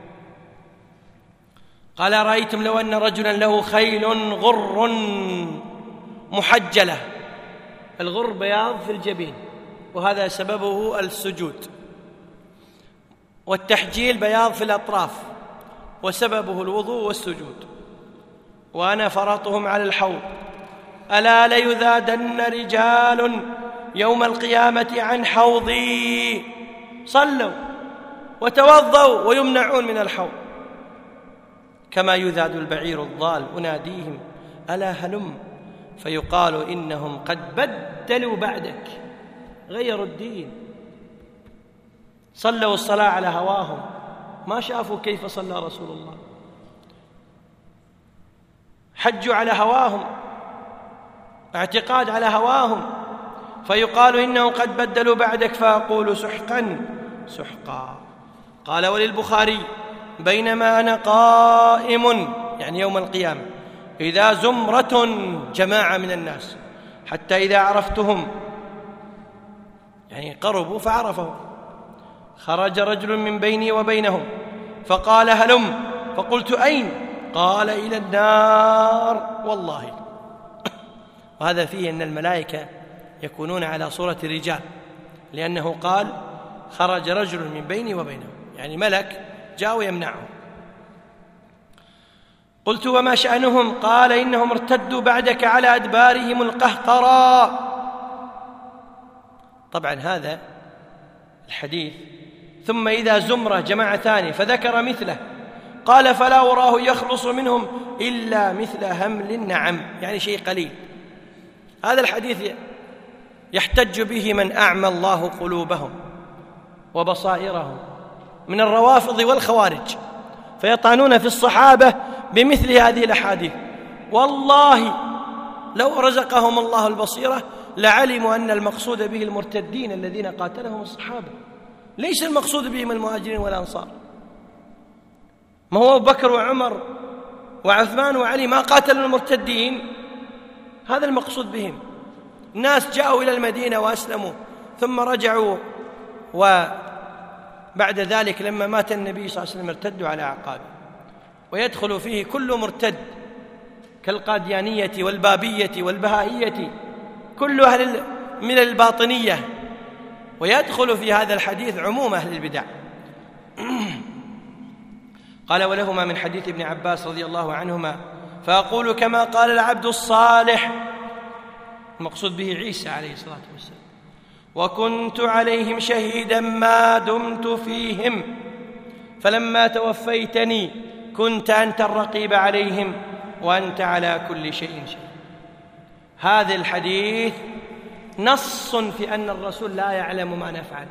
قال أرأيتم لو أن رجلا له خيل غر محجلة، الغر بياض في الجبين وهذا سببه السجود، والتحجيل بياض في الأطراف وسببه الوضوء والسجود، وأنا فرطهم على الحوض، ألا ليذادن رجال يوم القيامة عن حوضي، صلوا وتوضوا ويمنعون من الحوض، كما يذاد البعير الضال، أناديهم ألا هلم، فيقال إنهم قد بدلوا بعدك، غيروا الدين، صلوا الصلاة على هواهم، ما شافوا كيف صلى رسول الله، حجوا على هواهم، اعتقاد على هواهم، فيقال إنهم قد بدلوا بعدك، فأقول سحقا سحقا. قال وللبخاري بينما أنا قائم، يعني يوم القيامة، إذا زمرة جماعة من الناس حتى إذا عرفتهم، يعني قربوا فعرفهم، خرج رجل من بيني وبينهم فقال هلم، فقلت أين؟ قال إلى النار والله. وهذا فيه أن الملائكة يكونون على صورة رجال، لأنه قال خرج رجل من بيني وبينهم، يعني ملك جاء يمنعهم. قلت وما شأنهم؟ قال إنهم ارتدوا بعدك على أدبارهم القهقرى. طبعا هذا الحديث ثم إذا زمرة جماعة ثانية فذكر مثله، قال فلا أراه يخلص منهم إلا مثل همل النعم، يعني شيء قليل. هذا الحديث يحتج به من أعمى الله قلوبهم وبصائرهم من الروافض والخوارج، فيطعنون في الصحابة بمثل هذه الأحاديث. والله لو رزقهم الله البصيرة لعلموا أن المقصود به المرتدين الذين قاتلهم الصحابة، ليس المقصود بهم المهاجرين والأنصار. ما هو أبو بكر وعمر وعثمان وعلي ما قاتلوا المرتدين، هذا المقصود بهم. الناس جاءوا إلى المدينة وأسلموا ثم رجعوا، وبعد ذلك لما مات النبي صلى الله عليه وسلم ارتدوا على أعقابه، ويدخل فيه كل مرتد كالقاديانية والبابية والبهائية، كل أهل من الباطنية، ويدخل في هذا الحديث عموم أهل البدع. قال ولهما من حديث ابن عباس رضي الله عنهما فأقول كما قال العبد الصالح، المقصود به عيسى عليه الصلاة والسلام، وكنت عليهم شهيدا ما دمت فيهم، فلما توفيتني كنت أنت الرقيب عليهم وأنت على كل شيء شهيد. هذا الحديث نص في أن الرسول لا يعلم ما نفعل،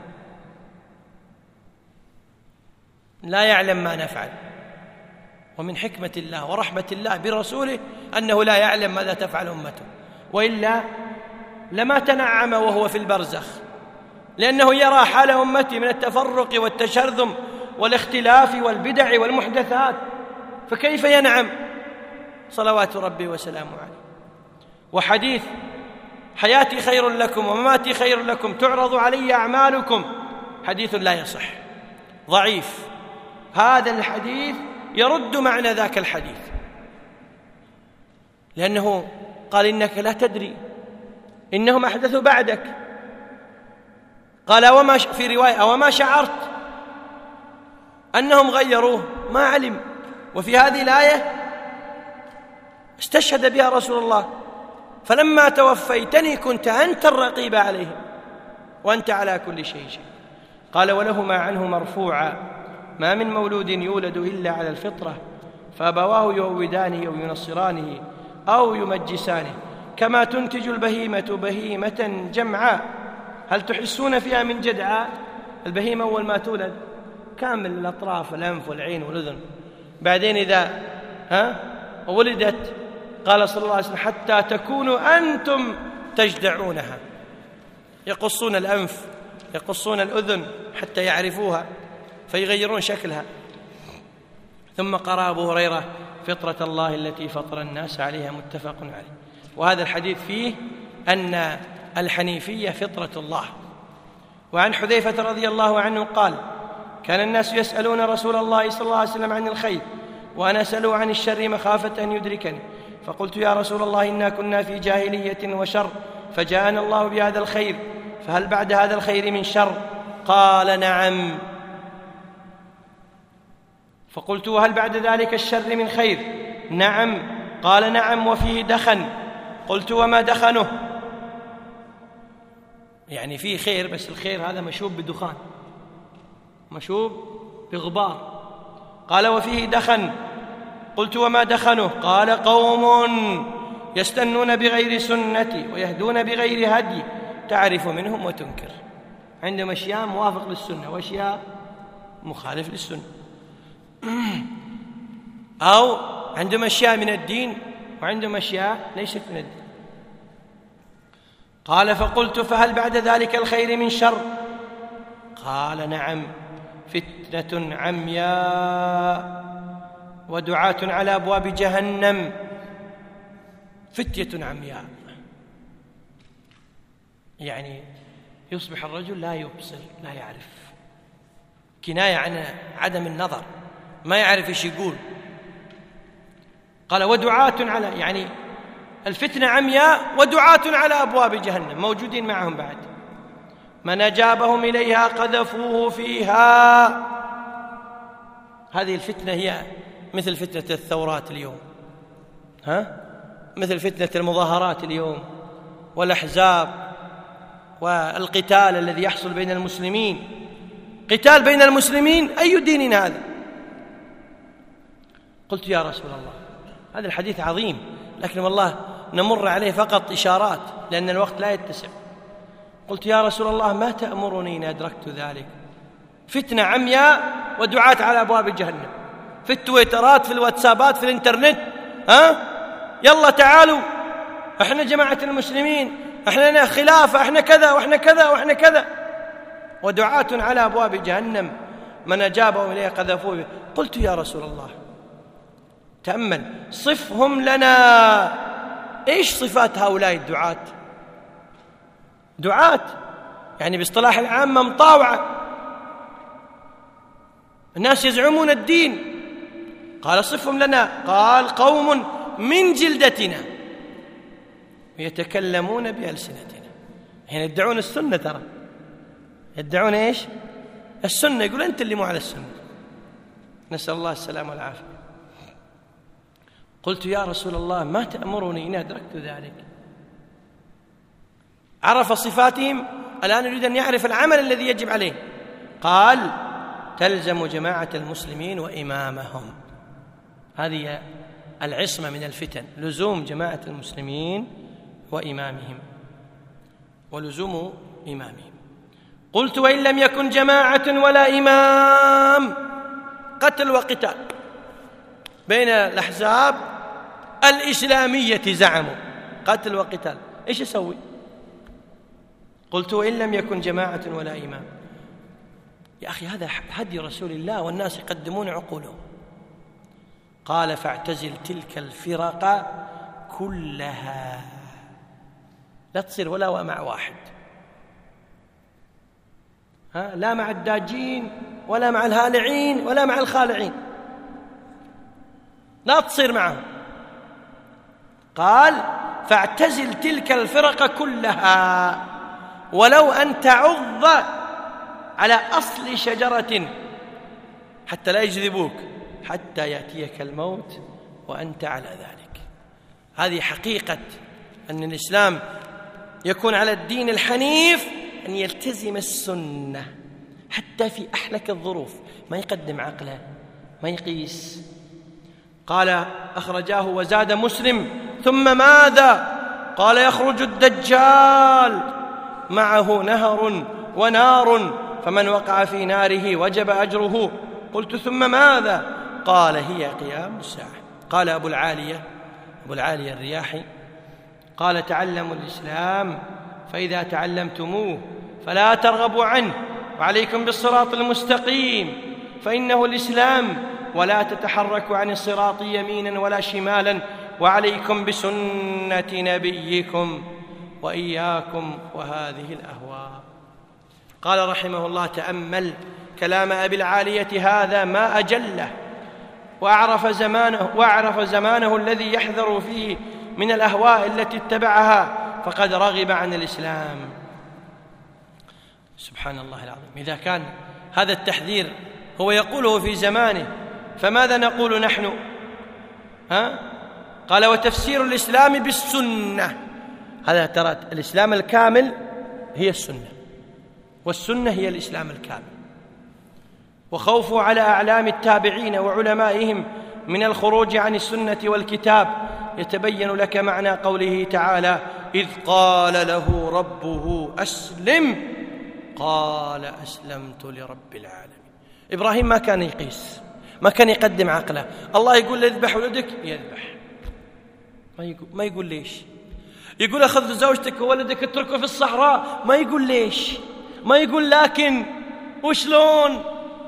لا يعلم ما نفعل، ومن حكمة الله ورحمة الله برسوله أنه لا يعلم ماذا تفعل أمته، وإلا لما تنعم وهو في البرزخ، لأنه يرى حال أمته من التفرق والتشرذم والاختلاف والبدع والمحدثات، فكيف ينعم؟ صلوات ربي وسلامه عليه. وحديث حياتي خير لكم ومماتي خير لكم تعرض علي أعمالكم حديث لا يصح، ضعيف. هذا الحديث يرد معنى ذاك الحديث، لأنه قال إنك لا تدري إنهم أحدثوا بعدك، قال وما في رواية وما شعرت أنهم غيروه، ما علم. وفي هذه الآية استشهد بها رسول الله، فلما توفيتني كنت أنت الرقيب عليهم وأنت على كل شيء شيء. قال ولهما عنه مرفوعا ما من مولود يولد إلا على الفطرة فأبواه يهودانه أو ينصرانه أو يمجسانه كما تنتج البهيمة بهيمة جمعاء هل تحسون فيها من جدعاء. البهيمة أول ما تولد كامل الأطراف، الأنف والعين والأذن، بعدين إذا ها ولدت قال صلى الله عليه وسلم حتى تكونوا أنتم تجدعونها، يقصون الأنف يقصون الأذن حتى يعرفوها فيغيرون شكلها. ثم قرأ أبو هريرة فطرة الله التي فطر الناس عليها متفق عليه. وهذا الحديث فيه أن الحنيفية فطرة الله، وعن حذيفة رضي الله عنه قال: كان الناس يسألون رسول الله صلى الله عليه وسلم عن الخير، وأنا أسأله عن الشر مخافة أن يدركني، فقلت: يا رسول الله، إنا كنا في جاهلية وشر، فجاءنا الله بهذا الخير، فهل بعد هذا الخير من شر؟ قال: نعم. فقلت: وهل بعد ذلك الشر من خير؟ نعم. قال: نعم، وفيه دخن. قلت: وما دخنه؟ يعني فيه خير، بس الخير هذا مشوب بدخان، مشوب بغبار. قال: وفيه دخن. قلت: وما دخنه؟ قال: قوم يستنون بغير سنتي ويهدون بغير هدي، تعرف منهم وتنكر. عندهم أشياء موافق للسنة وأشياء مخالف للسنة، أو عندهم أشياء من الدين وعندهم أشياء ليست من الدين. قال: فقلت: فهل بعد ذلك الخير من شر؟ قال: نعم، فتنة عمياء ودعاة على أبواب جهنم. فتية عمياء يعني يصبح الرجل لا يبصر، لا يعرف، كناية عن عدم النظر، ما يعرف ايش يقول. قال: ودعاة على، يعني الفتنة عمياء ودعاة على أبواب جهنم موجودين معهم بعد، من أجابهم إليها قذفوه فيها. هذه الفتنة هي مثل فتنة الثورات اليوم، ها؟ مثل فتنة المظاهرات اليوم والأحزاب والقتال الذي يحصل بين المسلمين. قتال بين المسلمين، أي دين هذا؟ قلت: يا رسول الله، هذا الحديث عظيم، لكن والله نمر عليه فقط إشارات لأن الوقت لا يتسع. قلت: يا رسول الله، ما تأمرني إن أدركت ذلك؟ فتنة عمياء ودعاة على أبواب جهنم، في التويترات، في الواتسابات، في الإنترنت، ها؟ يلا تعالوا، احنا جماعة المسلمين، احنا خلافة، احنا كذا واحنا كذا واحنا كذا، ودعاة على أبواب جهنم من أجابهم إليه قذفوه. قلت: يا رسول الله، تأمل، صفهم لنا. إيش صفات هؤلاء الدعاة؟ دعاة يعني باصطلاح العامة مطاوعة، الناس يزعمون الدين. قال: صفهم لنا. قال: قوم من جلدتنا يتكلمون بألسنتنا. يعني يدعون السنة، ترى يدعون إيش؟ السنة. يقول: أنت اللي مو على السنة. نسأل الله السلامة والعافية. قلت: يا رسول الله، ما تأمرني إن أدركت ذلك؟ عرف صفاتهم، الآن يريد أن يعرف العمل الذي يجب عليه. قال: تلزم جماعة المسلمين وإمامهم. هذه العصمة من الفتن، لزوم جماعة المسلمين وإمامهم، ولزوم إمامهم. قلت: وإن لم يكن جماعة ولا إمام؟ قتل وقتال بين الأحزاب الإسلامية، زعموا قتل وقتال، إيش يسوي؟ قلت: وإن لم يكن جماعة ولا إمام. يا أخي، هذا هدي رسول الله والناس يقدمون عقولهم. قال: فاعتزل تلك الفرق كلها، لا تصير ولا مع واحد، ها؟ لا مع الداجين ولا مع الهالعين ولا مع الخالعين، لا تصير معهم. قال: فاعتزل تلك الفرق كلها ولو أن تعض على أصل شجرة حتى لا يجذبوك حتى يأتيك الموت وأنت على ذلك. هذه حقيقة أن الإسلام يكون على الدين الحنيف، أن يلتزم السنة حتى في أحلك الظروف، ما يقدم عقله، ما يقيس. قال: أخرجاه وزاد مسلم: ثم ماذا؟ قال: يخرج الدجال معه نهر ونار، فمن وقع في ناره وجب أجره. قلت: ثم ماذا؟ قال: هي قيام الساعة. قال أبو العالية أبو العالية الرياحي قال: تعلموا الإسلام فإذا تعلمتموه فلا ترغبوا عنه، وعليكم بالصراط المستقيم فإنه الإسلام، ولا تتحركوا عن الصراط يمينا ولا شمالا، وعليكم بسنة نبيكم وإياكم وهذه الأهواء. قال رحمه الله: تأمل كلام أبي العالية هذا ما أجله، وأعرف زمانه, وأعرف زمانه الذي يحذر فيه من الأهواء التي اتبعها، فقد رغب عن الإسلام. سبحان الله العظيم. إذا كان هذا التحذير هو يقوله في زمانه، فماذا نقول نحن؟ ها؟ قال: وتفسير الإسلام بالسنة. هذا ترى الإسلام الكامل هي السنة، والسنة هي الإسلام الكامل. وخوفوا على أعلام التابعين وعلمائهم من الخروج عن السنة والكتاب يتبين لك معنى قوله تعالى: إذ قال له ربه أسلم قال أسلمت لرب العالمين. إبراهيم ما كان يقيس، ما كان يقدم عقله. الله يقول له اذبح ولدك، يذبح. ما يقول, ما يقول ليش. يقول أخذ زوجتك وولدك اتركه في الصحراء، ما يقول ليش. ما يقول لكن وشلون.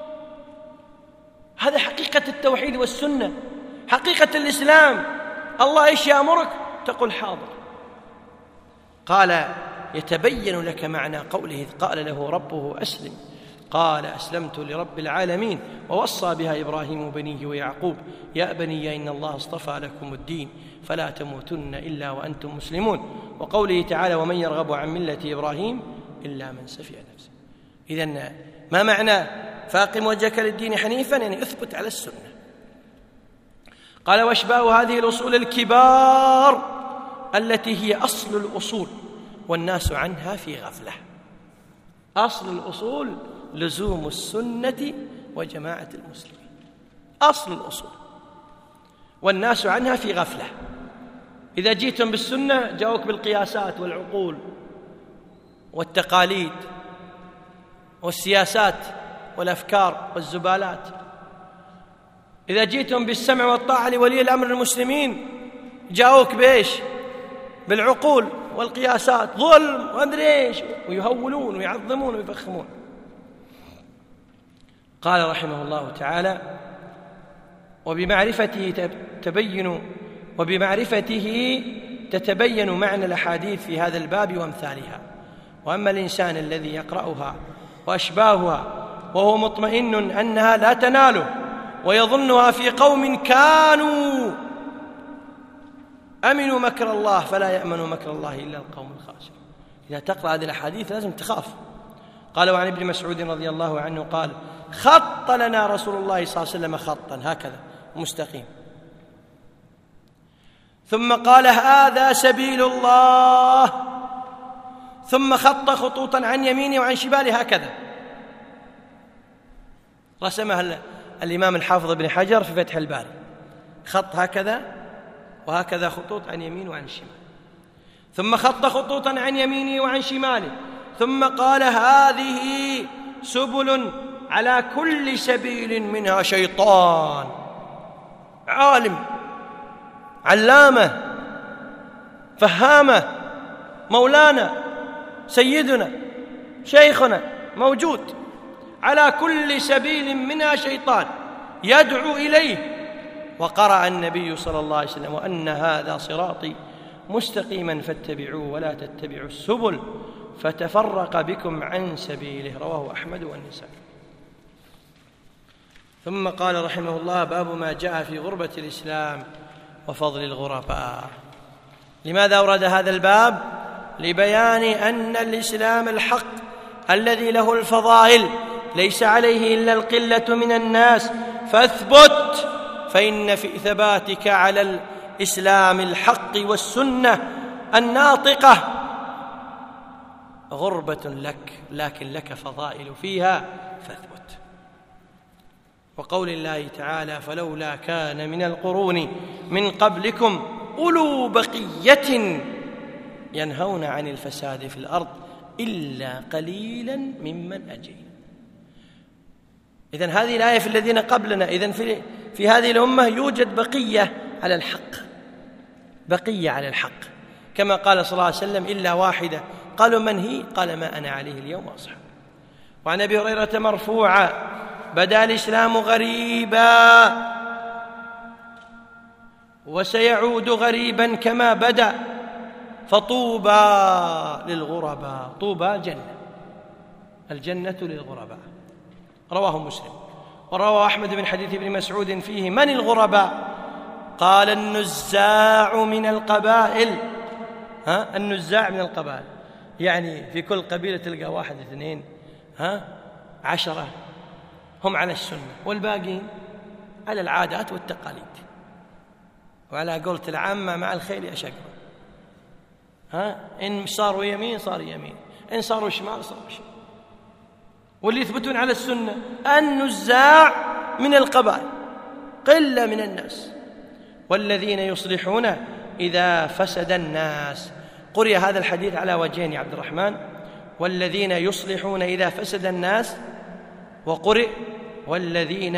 هذا حقيقة التوحيد والسنة، حقيقة الإسلام. الله إيش يأمرك تقول حاضر. قال: يتبين لك معنى قوله إذ قال له ربه أسلم قال أسلمت لرب العالمين. ووصى بها إبراهيم بنيه ويعقوب: يا بني إن الله اصطفى لكم الدين فلا تموتن إلا وأنتم مسلمون. وقوله تعالى: ومن يرغب عن ملة إبراهيم إلا من سفه نفسه. إذن ما معنى فاقم وجهك للدين حنيفا؟ يعني اثبت على السنة. قال: واشباه هذه الأصول الكبار التي هي أصل الأصول والناس عنها في غفلة. أصل الأصول لزوم السنة وجماعة المسلمين، أصل الأصول، والناس عنها في غفلة. إذا جيتم بالسنة جاءوك بالقياسات والعقول والتقاليد والسياسات والأفكار والزبالات. إذا جيتم بالسمع والطاعة لولي الأمر المسلمين جاءوك بإيش؟ بالعقول والقياسات، ظلم وأدري إيش، ويهولون ويعظمون ويفخمون. قال رحمه الله تعالى: وبمعرفته تبين وبمعرفته تتبين معنى الأحاديث في هذا الباب وأمثالها. وأما الإنسان الذي يقرأها وأشباهها وهو مطمئن أنها لا تناله ويظنها في قوم كانوا أمنوا مكر الله فلا يأمن مكر الله إلا القوم الخاسرون. إذا تقرأ هذه الأحاديث لازم تخاف. قال: وعن ابن مسعود رضي الله عنه قال: خط لنا رسول الله صلى الله عليه وسلم خطا هكذا مستقيم، ثم قال: هذا سبيل الله، ثم خط خطوطا عن يمينه وعن شماله هكذا. رسمها الإمام الحافظ ابن حجر في فتح الباري، خط هكذا وهكذا خطوط عن يمين وعن شمال، ثم خط خطوطا عن يمينه وعن شماله، ثم قال: هذه سبل على كل سبيل منها شيطان. عالم، علامة، فهامة، مولانا، سيدنا، شيخنا موجود. على كل سبيل منها شيطان يدعو إليه. وقرأ النبي صلى الله عليه وسلم: وأن هذا صراطي مستقيما فاتبعوه ولا تتبعوا السبل فتفرق بكم عن سبيله. رواه أحمد والنسائي. ثم قال رحمه الله: باب ما جاء في غربة الإسلام وفضل الغرباء. لماذا أورد هذا الباب؟ لبيان أن الإسلام الحق الذي له الفضائل ليس عليه إلا القلة من الناس، فاثبت، فإن في ثباتك على الإسلام الحق والسنة الناطقة غربة لك، لكن لك فضائل فيها فاثبت. وقول الله تعالى: فلولا كان من القرون من قبلكم أولو بقية ينهون عن الفساد في الأرض إلا قليلا ممن أجينا. إذن هذه الآية في الذين قبلنا. إذن في, في هذه الأمة يوجد بقية على الحق، بقية على الحق، كما قال صلى الله عليه وسلم: إلا واحدة. قالوا: من هي؟ قال: ما أنا عليه اليوم وأصحابي. وعن أبي هريرة مرفوعا: بدأ الإسلام غريبا وسيعود غريبا كما بدأ، فطوبى للغرباء. طوبى جنة، الجنة للغرباء، رواه مسلم. وروى أحمد من حديث ابن مسعود فيه: من الغرباء؟ قال: النزاع من القبائل. ها، النزاع من القبائل، يعني في كل قبيلة تلقى واحد اثنين ها عشرة هم على السنة، والباقين على العادات والتقاليد، وعلى قولة العامة مع الخيل أشقر. ها، إن صاروا يمين صار يمين، إن صاروا شمال صاروا شمال. واللي يثبتون على السنة النزاع من القبائل، قلة من الناس. والذين يصلحون إذا فسد الناس. قرئ هذا الحديث على وجهين يا عبد الرحمن: والذين يصلحون إذا فسد الناس، وقرئ والذين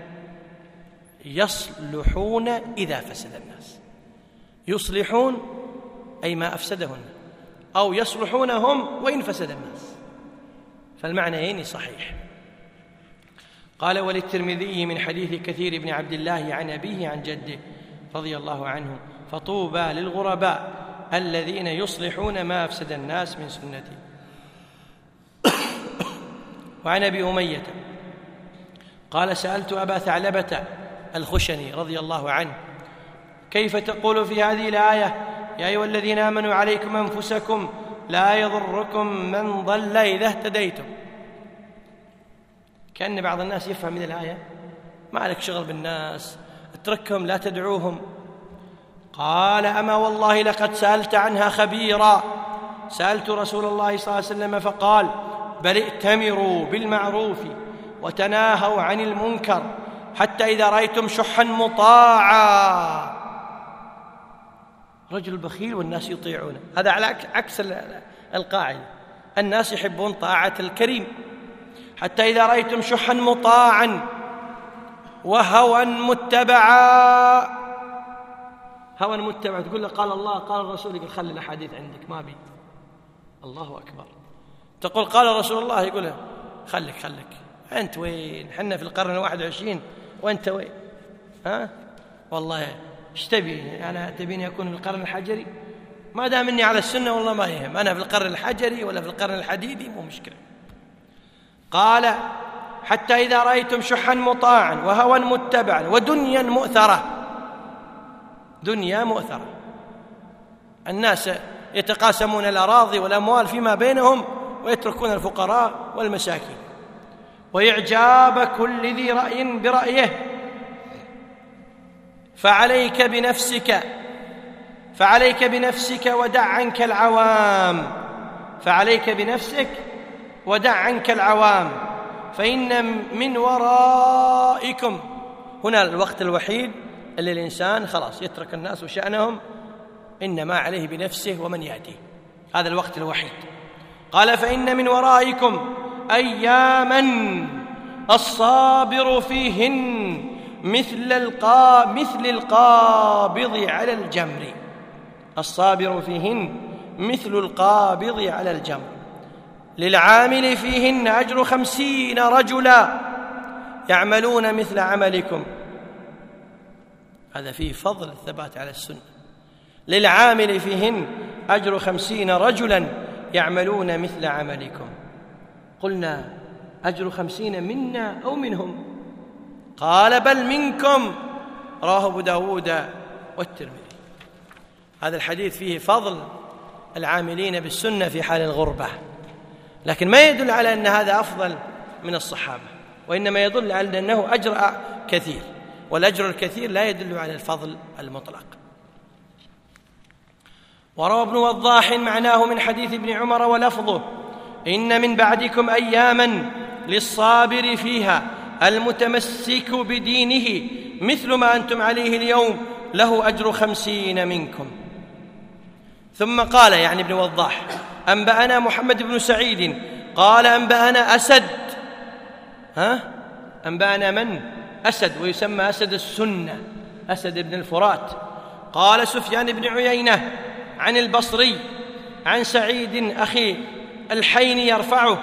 يصلحون إذا فسد الناس. يصلحون أي ما أفسدهن، أو يصلحون هم وإن فسد الناس، فالمعنيين صحيح. قال: وللترمذي من حديث كثير بن عبد الله عن أبيه عن جده رضي الله عنه: فطوبى للغرباء الذين يصلحون ما أفسد الناس من سنته. وعن أبي أمية قال: سألت أبا ثعلبة الخشني رضي الله عنه: كيف تقول في هذه الآية: يا أيها الذين آمنوا عليكم أنفسكم لا يضركم من ضل إذا اهتديتم؟ كأن بعض الناس يفهم من الآية: ما عليك شغل بالناس، اتركهم لا تدعوهم. قال: أما والله لقد سألت عنها خبيرا. سألت رسول الله صلى الله عليه وسلم فقال: بل ائتمروا بالمعروف وتناهوا عن المنكر حتى إذا رأيتم شحا مطاعا. رجل بخيل والناس يطيعونه، هذا على عكس القاعدة. الناس يحبون طاعة الكريم. حتى إذا رأيتم شحا مطاعا وهوى متبعا. هوى متبع، تقول له قال الله قال الرسول، يقول خلي الأحاديث عندك ما بي. الله أكبر. تقول قال رسول الله، يقول له خليك خليك أنت وين؟ حنا في القرن الواحد والعشرين وأنت وين؟ ها والله ايش تبي؟ أنا تبيني أكون في القرن الحجري؟ ما دام إني على السنة والله ما يهم، أنا في القرن الحجري ولا في القرن الحديدي مو مشكلة. قال: حتى إذا رأيتم شحا مطاعا وهوى متبعا ودنيا مؤثرة. دنيا مؤثرة، الناس يتقاسمون الأراضي والأموال فيما بينهم ويتركون الفقراء والمساكين. وإعجاب كل ذي رأي برأيه. فعليك بنفسك فعليك بنفسك ودع عنك العوام فعليك بنفسك ودع عنك العوام فإن من ورائكم. هنا الوقت الوحيد اللي الإنسان خلاص يترك الناس وشأنهم، إنما عليه بنفسه ومن يأتيه، هذا الوقت الوحيد. قال: فإن من ورائكم أياما الصابر فيهن مثل القا مثل القابض على الجمر. الصابر فيهن مثل القابض على الجمر. للعامل فيهن أجر خمسين رجلا يعملون مثل عملكم. هذا فيه فضل الثبات على السنة. للعامل فيهن أجر خمسين رجلا يعملون مثل عملكم. قلنا: أجر خمسين منا أو منهم؟ قال: بل منكم. رواه أبو داود والترمذي. هذا الحديث فيه فضل العاملين بالسنة في حال الغربة، لكن ما يدل على أن هذا أفضل من الصحابة، وإنما يدل على أنه أجر كثير، والأجر الكثير لا يدل على الفضل المطلق. وروى ابن وضاح معناه من حديث ابن عمر ولفظه: إن من بعدكم أياما للصابر فيها المتمسك بدينه مثل ما أنتم عليه اليوم له أجر خمسين منكم. ثم قال، يعني ابن وضاح: أنبأنا محمد بن سعيد قال أنبأنا أسد. ها؟ أنبأنا من؟ أسد، ويسمى أسد السنة، أسد بن الفرات. قال سفيان بن عيينة عن البصري عن سعيد أخي الحين يرفعه.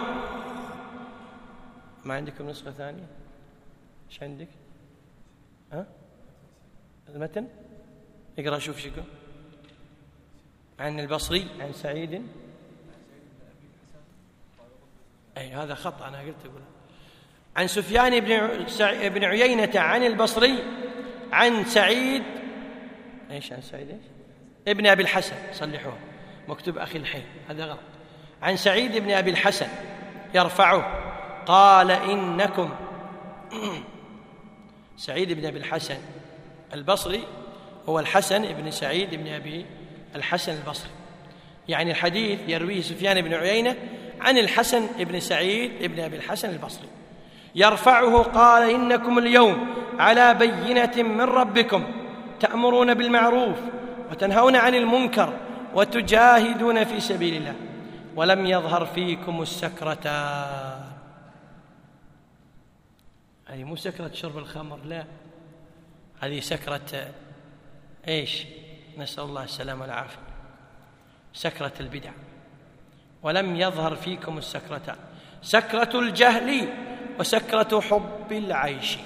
ما عندكم نسخة ثانية؟ إيش عندك؟ ها؟ المتن؟ اقرأ شوف شكو. عن البصري عن سعيد أي هذا خطأ، أنا قلت أقول. عن سفيان بن عيينة عن البصري عن سعيد إيش عن سعيد إيش ابن أبي الحسن، صلحوه مكتوب أخي الحي، هذا غلط. عن سعيد بن أبي الحسن يرفعه قال إنكم سعيد بن أبي الحسن البصري هو الحسن بن سعيد بن أبي الحسن البصري، يعني الحديث يرويه سفيان بن عيينة عن الحسن بن سعيد بن أبي الحسن البصري يرفعه قال إنكم اليوم على بينة من ربكم تأمرون بالمعروف وتنهون عن المنكر وتجاهدون في سبيل الله ولم يظهر فيكم السكرتان. هذه مو سكرة شرب الخمر، لا، هذه سكرة إيش؟ نسأل الله السلامة والعافية، سكرة البدع. ولم يظهر فيكم السكرتان، سكرة الجهل وسكرة حب العيش،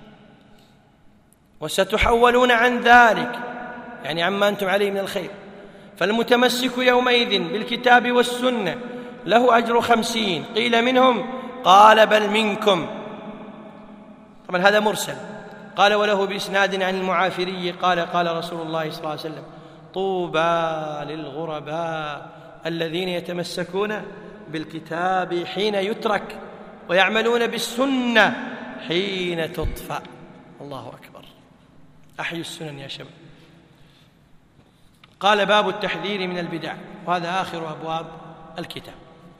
وستحولون عن ذلك، يعني عما أنتم عليه من الخير. فالمتمسك يومئذ بالكتاب والسنة له أجر خمسين. قيل منهم، قال بل منكم. طبعا هذا مرسل. قال وله بإسناد عن المعافري قال قال رسول الله صلى الله عليه وسلم طوبى للغرباء الذين يتمسكون بالكتاب حين يترك ويعملون بالسنة حين تطفأ. الله أكبر، أحيوا السنن يا شباب. قال باب التحذير من البدع، وهذا آخر أبواب الكتاب.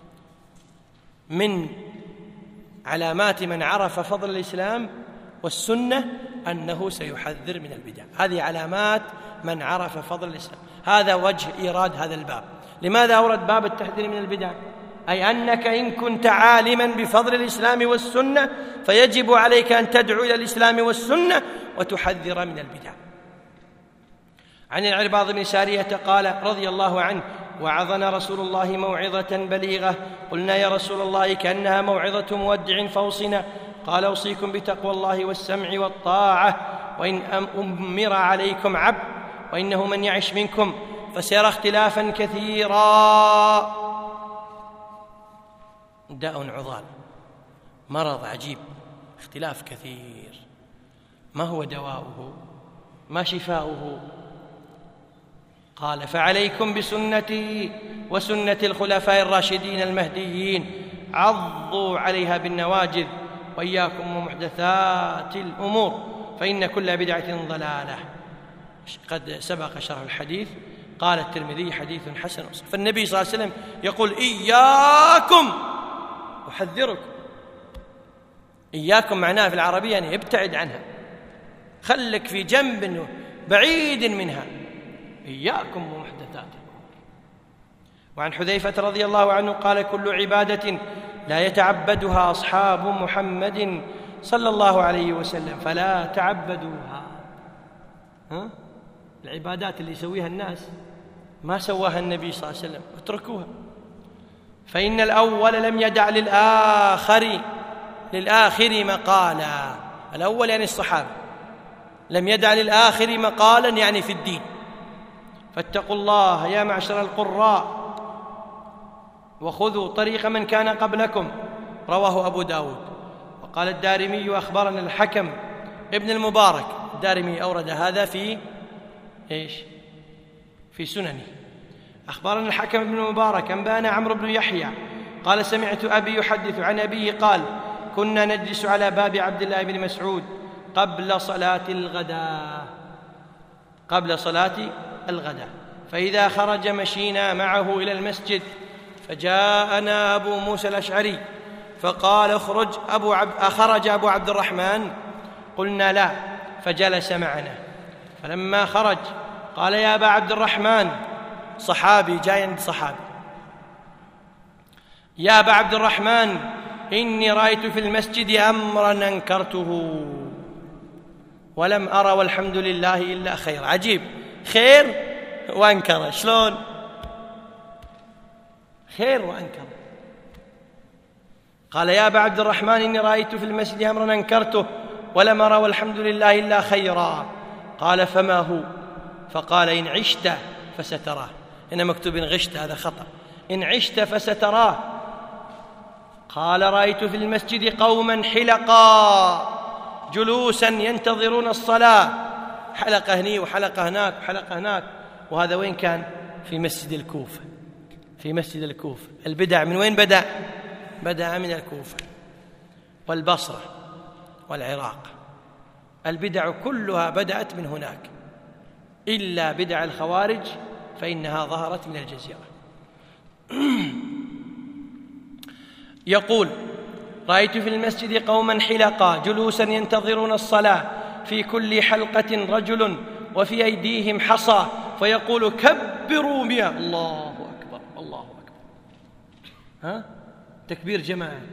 من علامات من عرف فضل الإسلام والسنة أنه سيحذر من البدع، هذه علامات من عرف فضل الإسلام. هذا وجه إيراد هذا الباب. لماذا أورد باب التحذير من البدع؟ أي أنك إن كنت عالما بفضل الإسلام والسنة فيجب عليك أن تدعو إلى الإسلام والسنة وتحذر من البدع. عن العرباض بن سارية قال رضي الله عنه وعظنا رسول الله موعظة بليغة قلنا يا رسول الله كأنها موعظة مودع فوصنا قال أوصيكم بتقوى الله والسمع والطاعة وإن أمر عليكم عبد وإنه من يعش منكم فسيرى اختلافا كثيرا. داء عضال، مرض عجيب، اختلاف كثير. ما هو دواؤه؟ ما شفاؤه؟ قال فعليكم بسنتي وسنة الخلفاء الراشدين المهديين عضوا عليها بالنواجذ وإياكم ومحدثات الأمور فإن كل بدعة ضلالة. قد سبق شرح الحديث. قال الترمذي حديث حسن. فالنبي صلى الله عليه وسلم يقول إياكم، أحذركم. إياكم معناه في العربية يعني ابتعد عنها، خلك في جنب بعيد منها، إياكم ومحدثات. وعن حذيفة رضي الله عنه قال كل عبادة لا يتعبدها أصحاب محمد صلى الله عليه وسلم فلا تعبدوها. ها؟ العبادات اللي يسويها الناس ما سواها النبي صلى الله عليه وسلم، اتركوها. فإن الأول لم يدع للآخر للآخر مقالا. الأول يعني الصحابة، لم يدع للآخر مقالا يعني في الدين. فاتقوا الله يا معشر القراء وخذوا طريق من كان قبلكم. رواه أبو داود. وقال الدارمي أخبرنا الحكم ابن المبارك. الدارمي أورد هذا في إيش؟ في سننه. أخبرنا الحكم ابن المبارك أنبانا عمرو بن يحيى قال سمعت أبي يحدث عن أبيه قال كنا نجلس على باب عبد الله بن مسعود قبل صلاة الغداء قبل صلاة الغداء فإذا خرج مشينا معه إلى المسجد فجاءنا أبو موسى الأشعري فقال اخرج أبو عبد أخرج أبو عبد الرحمن؟ قلنا لا، فجلس معنا. فلما خرج قال يا أبا عبد الرحمن، صحابي جاي عند صحابي، يا أبا عبد الرحمن إني رأيت في المسجد أمرا أنكرته ولم أرى والحمد لله إلا خير. عجيب، خير وأنكر. شلون خير وأنكر؟ قال يا أبا عبد الرحمن إني رأيت في المسجد أمرا أنكرته ولم أرى والحمد لله إلا خيرا. قال فما هو؟ فقال إن عشت فستراه. هنا مكتوب إن غشت، هذا خطأ. إن عشت فستراه. قال رأيت في المسجد قوما حلقا جلوسا ينتظرون الصلاة، حلقة هني وحلقة هناك وحلقة هناك. وهذا وين كان؟ في مسجد الكوفة. في مسجد الكوفة. البدع من وين بدأ؟ بدأ من الكوفة والبصرة والعراق. البدع كلها بدأت من هناك إلا بدع الخوارج فإنها ظهرت من الجزيرة. يقول رأيت في المسجد قوما حلقا جلوسا ينتظرون الصلاة، في كل حلقة رجل وفي أيديهم حصى، فيقول كبروا مئة. الله أكبر الله أكبر. ها؟ تكبير جماعة.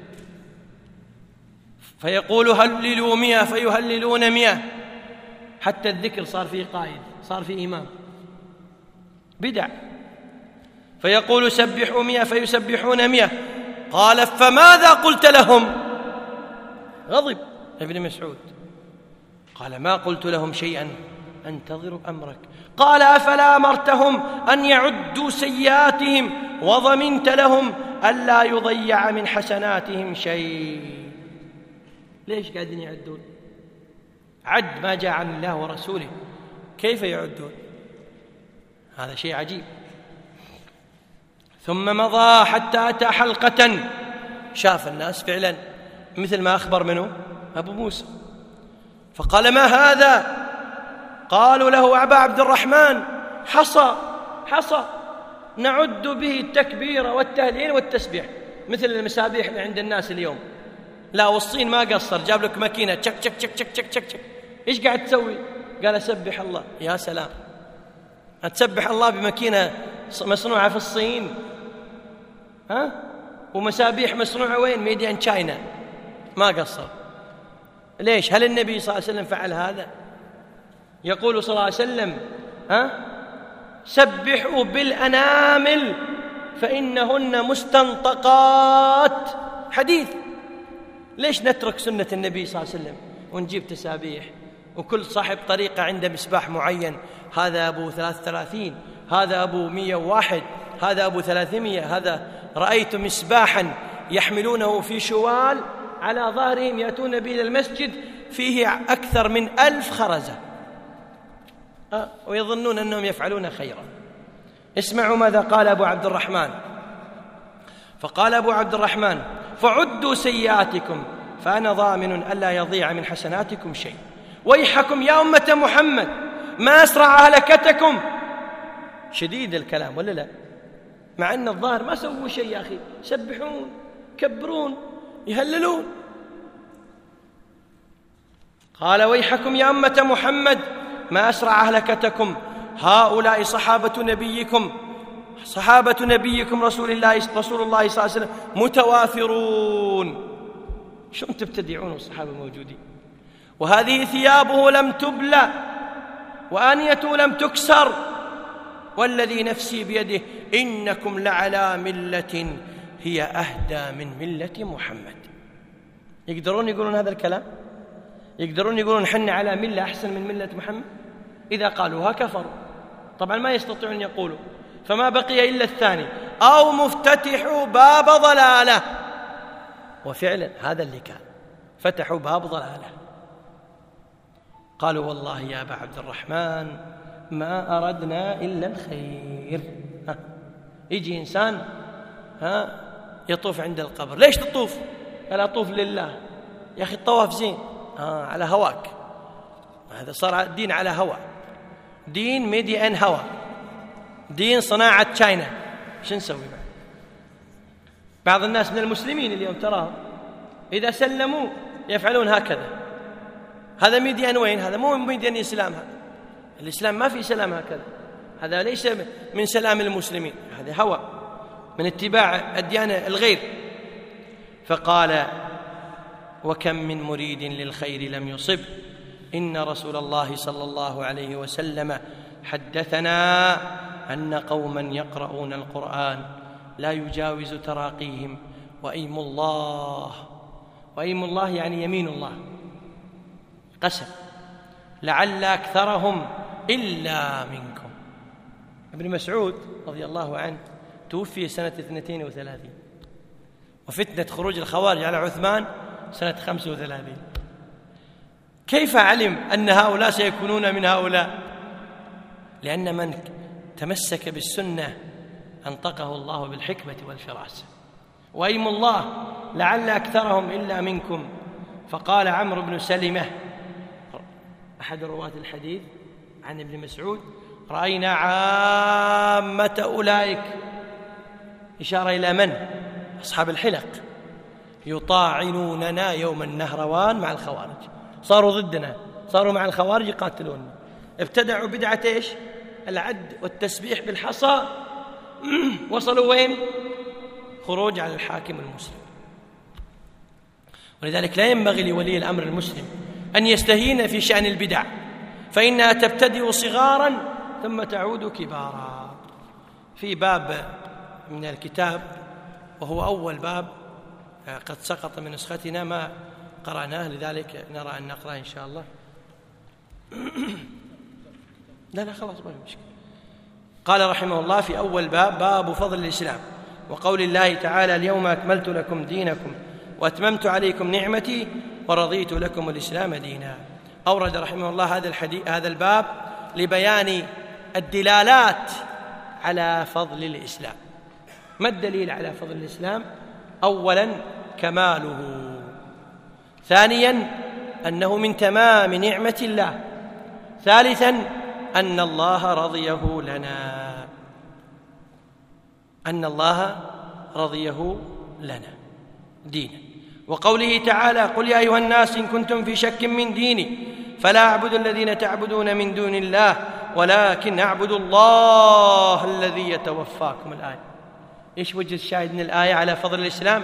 فيقول هللوا مئة فيهللون مئة، حتى الذكر صار فيه قائد، صار فيه إمام. بدع. فيقول سبحوا مئة فيسبحون مئة. قال فماذا قلت لهم؟ غضب ابن مسعود. قال ما قلت لهم شيئا، أنتظر أمرك. قال أفلا أمرتهم أن يعدوا سيئاتهم وضمنت لهم ألا يضيع من حسناتهم شيء؟ ليش قاعدين يعدون؟ عد ما جاء عن الله ورسوله، كيف يعدون؟ هذا شيء عجيب. ثم مضى حتى أتى حلقة، شاف الناس فعلا مثل ما أخبر منه أبو موسى، فقال ما هذا؟ قالوا له أبا عبد الرحمن حصى حصى نعد به التكبير والتهليل والتسبيح، مثل المسابيح اللي عند الناس اليوم. لا، والصين ما قصر، جاب لك ماكينة تشك تشك تشك تشك تشك تشك تشك. إيش قاعد تسوي؟ قال أسبح الله. يا سلام، أتسبح الله بماكينة مصنوعة في الصين؟ ها؟ ومسابيح مصنوعة وين؟ ميدي ان تشاينا. ما قصر. ليش؟ هل النبي صلى الله عليه وسلم فعل هذا؟ يقول صلى الله عليه وسلم ها؟ سبحوا بالأنامل فإنهن مستنطقات. حديث. ليش نترك سنة النبي صلى الله عليه وسلم ونجيب تسابيح؟ وكل صاحب طريقة عنده مسباح معين، هذا أبو ثلاث ثلاثين، هذا أبو مية وواحد، هذا أبو ثلاثمية. هذا رأيت مسباحا يحملونه في شوال على ظهرهم يأتون به إلى المسجد فيه أكثر من ألف خرزة، أه ويظنون أنهم يفعلون خيرا. اسمعوا ماذا قال أبو عبد الرحمن. فقال أبو عبد الرحمن فعدوا سيئاتكم فأنا ضامن ألا يضيع من حسناتكم شيء. ويحكم يا أمة محمد ما أسرع هلكتكم. شديد الكلام ولا لا؟ مع أن الظاهر ما سووا شيء يا أخي، سبحون كبرون يهللون. قال ويحكم يا أمة محمد ما أسرع هلكتكم، هؤلاء صحابة نبيكم صحابة نبيكم رسول الله رسول الله صلى الله عليه وسلم متوافرون. شو تبتدعون الصحابة موجودين؟ وهذه ثيابه لم تبلى وآنيته لم تكسر، والذي نفسي بيده إنكم لعلى ملة هي أهدى من ملة محمد. يقدرون يقولون هذا الكلام؟ يقدرون يقولون حنا على ملة أحسن من ملة محمد؟ إذا قالوها كفروا. طبعا ما يستطيعون يقولوا، فما بقي إلا الثاني، أو مفتتحوا باب ضلالة. وفعلا هذا اللي كان، فتحوا باب ضلالة. قالوا والله يا أبا عبد الرحمن ما أردنا إلا الخير. ها. يجي إنسان ها يطوف عند القبر. ليش تطوف؟ قال أطوف لله. يا أخي الطواف زين آه على هواك. هذا صار دين على هوا، دين ميدي أن هوا، دين صناعة تشاينا. شو نسوي بعد؟ بعض الناس من المسلمين اليوم تراهم إذا سلموا يفعلون هكذا. هذا ميديان وين؟ هذا مو ميديان الإسلام. هذا الإسلام ما في سلام هكذا، هذا ليس من سلام المسلمين، هذا هوى من اتباع الديانة الغير. فقال وكم من مريد للخير لم يصب، إن رسول الله صلى الله عليه وسلم حدثنا أن قوما يقرؤون القرآن لا يجاوز تراقيهم، وأيم الله، وأيم الله يعني يمين الله، قسم، لعل أكثرهم إلا منكم. ابن مسعود رضي الله عنه توفي سنة اثنتين وثلاثين، وفتنة خروج الخوارج على عثمان سنة خمسة وثلاثين. كيف علم أن هؤلاء سيكونون من هؤلاء؟ لأن من تمسك بالسنة أنطقه الله بالحكمة والفراسة. وأيم الله لعل أكثرهم إلا منكم. فقال عمرو بن سلمة أحد رواة الحديث عن ابن مسعود: رأينا عامة أولئك، إشارة إلى من؟ أصحاب الحلق، يطاعنوننا يوم النهروان مع الخوارج. صاروا ضدنا، صاروا مع الخوارج يقاتلون. ابتدعوا بدعة إيش؟ العد والتسبيح بالحصى. وصلوا وين؟ خروج على الحاكم المسلم. ولذلك لا ينبغي لولي الأمر المسلم أن يستهين في شأن البدع، فإنها تبتدئ صغارا ثم تعود كبارا. في باب من الكتاب وهو أول باب قد سقط من نسختنا ما قرأناه، لذلك نرى أن نقرأ إن شاء الله. لا لا خلاص ما في مشكلة. قال رحمه الله في أول باب: باب فضل الإسلام وقول الله تعالى: اليوم أكملت لكم دينكم وأتممت عليكم نعمتي ورضيت لكم الإسلام دينا. أورد رحمه الله هذا الحديث هذا الباب لبيان الدلالات على فضل الإسلام. ما الدليل على فضل الإسلام؟ أولا كماله، ثانيا أنه من تمام نعمة الله، ثالثا أن الله رضيه لنا أن الله رضيه لنا دينا. وقوله تعالى: قل يا أيها الناس إن كنتم في شك من ديني فلا أعبد الذين تعبدون من دون الله ولكن أعبد الله الذي يتوفاكم. الآية إيش وجه الشاهد من الآية على فضل الإسلام؟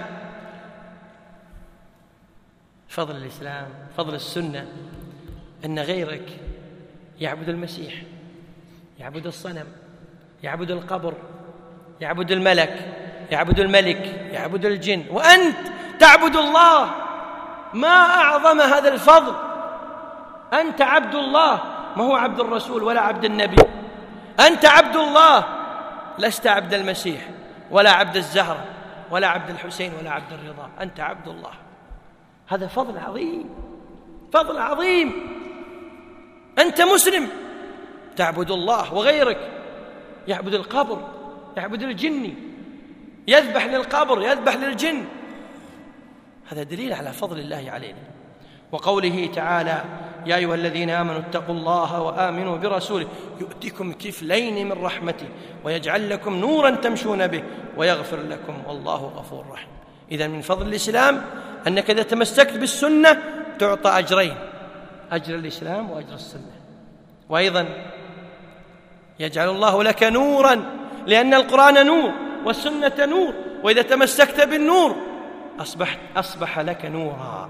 فضل الإسلام، فضل السنة، أن غيرك يعبد المسيح، يعبد الصنم، يعبد القبر، يعبد الملك، يعبد الملك، يعبد الجن، وأنت تعبد الله. ما أعظم هذا الفضل! أنت عبد الله، ما هو عبد الرسول ولا عبد النبي. أنت عبد الله، لست عبد المسيح ولا عبد الزهرة ولا عبد الحسين ولا عبد الرضا. أنت عبد الله. هذا فضل عظيم، فضل عظيم. أنت مسلم تعبد الله، وغيرك يعبد القبر، يعبد الجن، يذبح للقبر، يذبح للجن. هذا دليل على فضل الله علينا. وقوله تعالى: يا أيها الذين آمنوا اتقوا الله وآمنوا برسوله يؤتكم كفلين من رحمته ويجعل لكم نورا تمشون به ويغفر لكم والله غفور رحيم. إذن من فضل الإسلام أنك إذا تمسكت بالسنة تعطى أجرين: أجر الإسلام وأجر السنة. وأيضا يجعل الله لك نورا، لأن القرآن نور والسنة نور، وإذا تمسكت بالنور أصبحت أصبح لك نورا.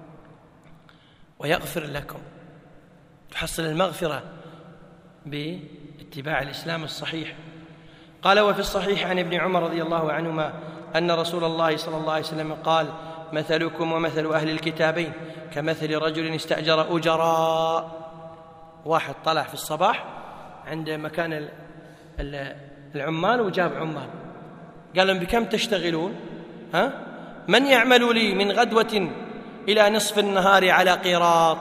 ويغفر لكم، تحصل المغفرة باتباع الإسلام الصحيح. قال: وفي الصحيح عن ابن عمر رضي الله عنهما أن رسول الله صلى الله عليه وسلم قال: مثلكم ومثل أهل الكتابين كمثل رجل استأجر أجراء. واحد طلع في الصباح عند مكان العمال وجاب عمال، قال لهم: بكم تشتغلون؟ ها؟ من يعمل لي من غدوة إلى نصف النهار على قيراط؟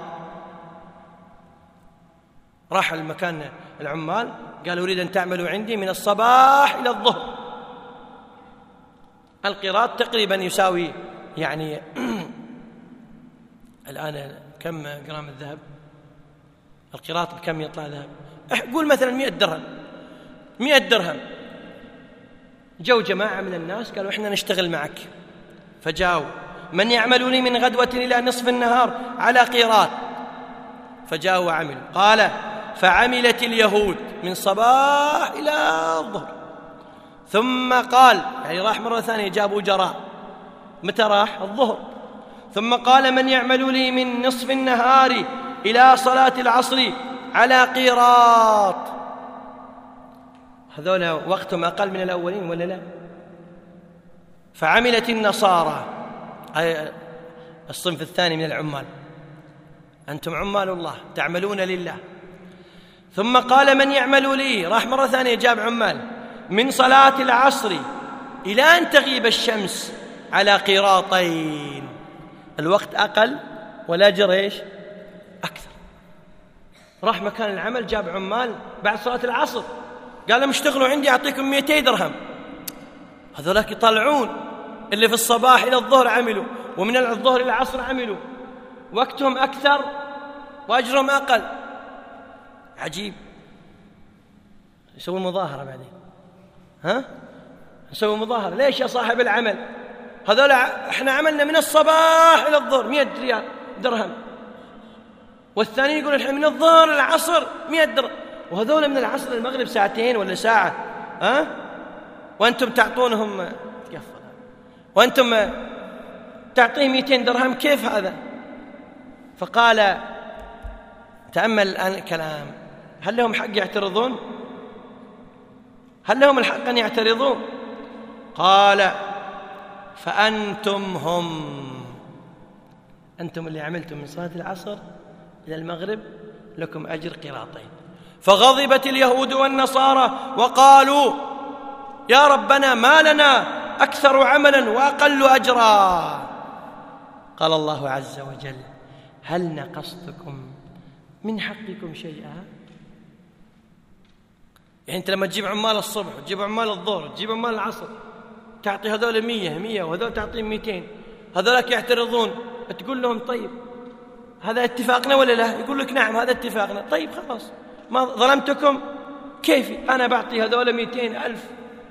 راح المكان العمال قال: أريد أن تعملوا عندي من الصباح إلى الظهر. القيراط تقريبا يساوي يعني الآن كم جرام الذهب؟ القيراط بكم يطلع ذهب؟ قول مثلا مئة درهم. مئة درهم. جو جماعة من الناس قالوا: إحنا نشتغل معك. فجاءوا: من يعمل لي من غدوة إلى نصف النهار على قيراط؟ فجاءوا وعملوا. قال: فعملت اليهود من صباح إلى الظهر. ثم قال، يعني راح مرة ثانية جابوا جراء. متى راح؟ الظهر. ثم قال: من يعمل لي من نصف النهار إلى صلاة العصر على قيراط؟ هذول وقتهم أقل من الأولين ولا لا؟ فعملت النصارى، أي الصنف الثاني من العمال. أنتم عمال الله تعملون لله. ثم قال: من يعمل لي، راح مرة ثانية جاب عمال، من صلاة العصر إلى أن تغيب الشمس على قيراطين، الوقت أقل والأجر إيش؟ أكثر. راح مكان العمل، جاب عمال بعد صلاة العصر، قال لهم اشتغلوا عندي أعطيكم مئتين درهم. هذولاك يطلعون اللي في الصباح إلى الظهر عملوا، ومن الظهر إلى العصر عملوا، وقتهم أكثر وأجرهم أقل. عجيب. نسوي مظاهرة بعدين، ها؟ نسوي مظاهرة. ليش يا صاحب العمل؟ هذول احنا عملنا من الصباح إلى الظهر مئة ريال درهم، والثاني يقول الحين من الظهر إلى العصر مئة درهم، وهذول من العصر المغرب ساعتين ولا ساعة، ها؟ وأنتم تعطونهم تكفل، وأنتم تعطيه مئتين درهم، كيف هذا؟ فقال تأمل الآن الكلام، هل لهم حق يعترضون؟ هل لهم الحق أن يعترضون؟ قال فأنتم هم، أنتم اللي عملتم من صلاة العصر إلى المغرب لكم أجر قراطين. فغضبت اليهود والنصارى وقالوا يا ربنا ما لنا أكثر عملا وأقل أجرا. قال الله عز وجل هل نقصتكم من حقكم شيئا؟ يعني أنت لما تجيب عمال الصبح تجيب عمال الظهر تجيب عمال العصر، تعطي هذول مية مية وهذول تعطيهم مئتين، هذولك يعترضون، تقول لهم طيب هذا اتفاقنا ولا لا؟ يقول لك نعم هذا اتفاقنا. طيب خلاص ما ظلمتكم، كيفي أنا بعطي هذول مئتين ألف.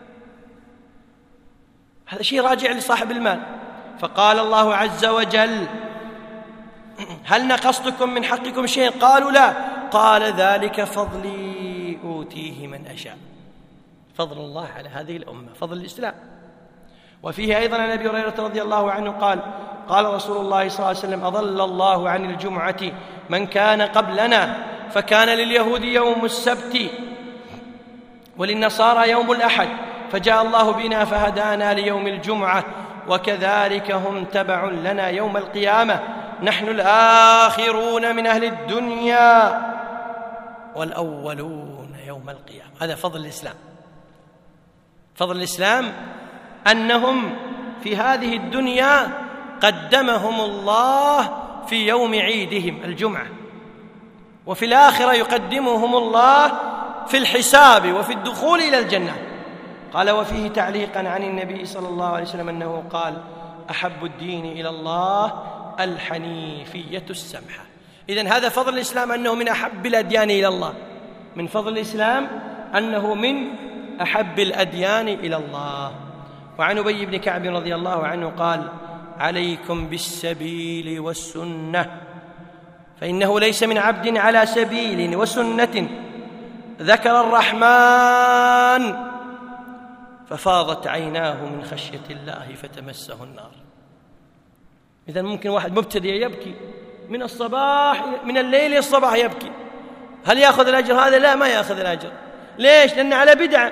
هذا شيء راجع لصاحب المال. فقال الله عز وجل هل نقصتكم من حقكم شيء؟ قالوا لا. قال ذلك فضلي أوتيه من أشاء. فضل الله على هذه الأمة، فضل الإسلام. وفيه أيضا عن أبي هريرة رضي الله عنه قال قال رسول الله صلى الله عليه وسلم أضل الله عن الجمعة من كان قبلنا، فكان لليهود يوم السبت وللنصارى يوم الأحد، فجاء الله بنا فهدانا ليوم الجمعة، وكذلك هم تبع لنا يوم القيامة، نحن الآخرون من أهل الدنيا والأولون يوم القيامة. هذا فضل الإسلام. فضل الإسلام أنهم في هذه الدنيا قدمهم الله في يوم عيدهم الجمعة، وفي الآخرة يقدمهم الله في الحساب وفي الدخول إلى الجنة. قال وفيه تعليقا عن النبي صلى الله عليه وسلم أنه قال أحب الدين إلى الله الحنيفية السمحة. إذن هذا فضل الإسلام أنه من أحب الأديان إلى الله. من فضل الإسلام أنه من أحب الأديان إلى الله. وعن أبي بن كعب رضي الله عنه قال عليكم بالسبيل والسنة، فإنه ليس من عبد على سبيل وسنة ذكر الرحمن ففاضت عيناه من خشية الله فتمسه النار. إذن ممكن واحد مبتدئ يبكي من الصباح من الليل إلى الصباح يبكي، هل يأخذ الأجر هذا؟ لا، ما يأخذ الأجر. ليش؟ لأنه على بدعة.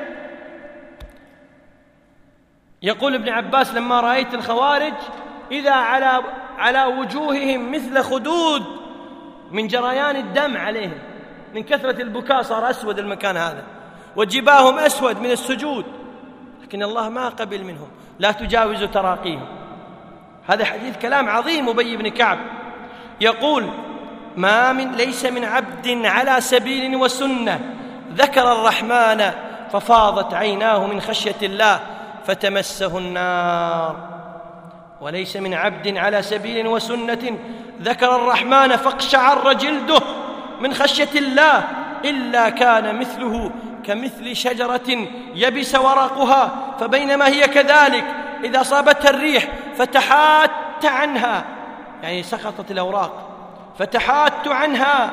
يقول ابن عباس لما رأيت الخوارج إذا على على وجوههم مثل خدود من جريان الدم عليهم من كثرة البكاء، صار أسود المكان هذا، وجباههم أسود من السجود، لكن الله ما قبل منهم، لا تجاوز تراقيهم. هذا حديث كلام عظيم. أبي بن كعب يقول ما من ليس من عبد على سبيل وسنة ذكر الرحمن ففاضت عيناه من خشية الله فتمسه النار، وليس من عبد على سبيل وسنة ذكر الرحمن فاقشعر جلده من خشية الله إلا كان مثله كمثل شجرة يبس ورقها، فبينما هي كذلك إذا أصابتها الريح فتحات عنها، يعني سقطت الأوراق، فتحات عنها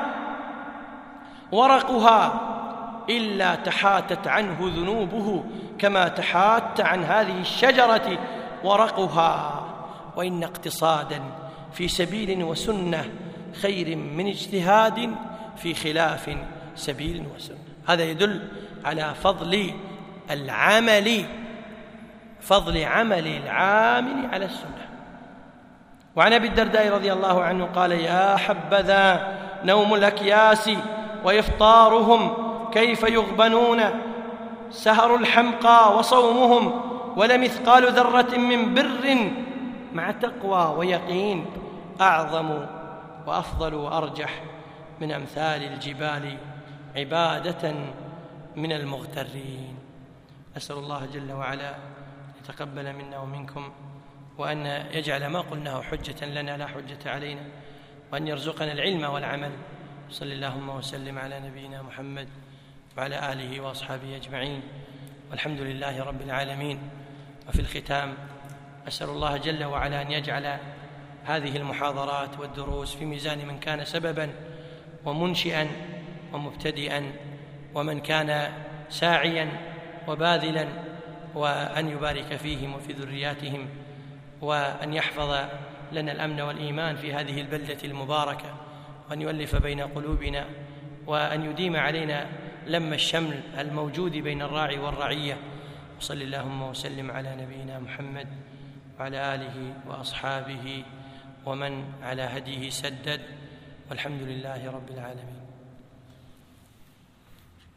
ورقها إلا تحاتت عنه ذنوبه كما تحات عن هذه الشجرة ورقها. وإن اقتصادا في سبيل وسنة خير من اجتهاد في خلاف سبيل وسنة. هذا يدل على فضل العمل فضل عمل العامل على السنة. وعن أبي الدرداء رضي الله عنه قال يا حبذا نوم الأكياس وإفطارهم كيف يغبنون، سهر الحمقى وصومهم ولمثقال ذرة من بر مع تقوى ويقين أعظم وأفضل وأرجح من أمثال الجبال عبادة من المغترين. أسأل الله جل وعلا يتقبل منا ومنكم، وأن يجعل ما قلناه حجة لنا لا حجة علينا، وأن يرزقنا العلم والعمل. صلى اللهم وسلم على نبينا محمد وعلى آله وأصحابه أجمعين، والحمد لله رب العالمين. وفي الختام أسأل الله جل وعلا أن يجعل هذه المحاضرات والدروس في ميزان من كان سببا ومنشئا ومبتدئا، ومن كان ساعيا وباذلا، وأن يبارك فيهم وفي ذرياتهم، وأن يحفظ لنا الأمن والإيمان في هذه البلدة المباركة، وأن يؤلف بين قلوبنا، وأن يديم علينا لم الشمل الموجود بين الراعي والرعية. وصل اللهم وسلم على نبينا محمد وعلى آله وأصحابه ومن على هديه سدد، والحمد لله رب العالمين.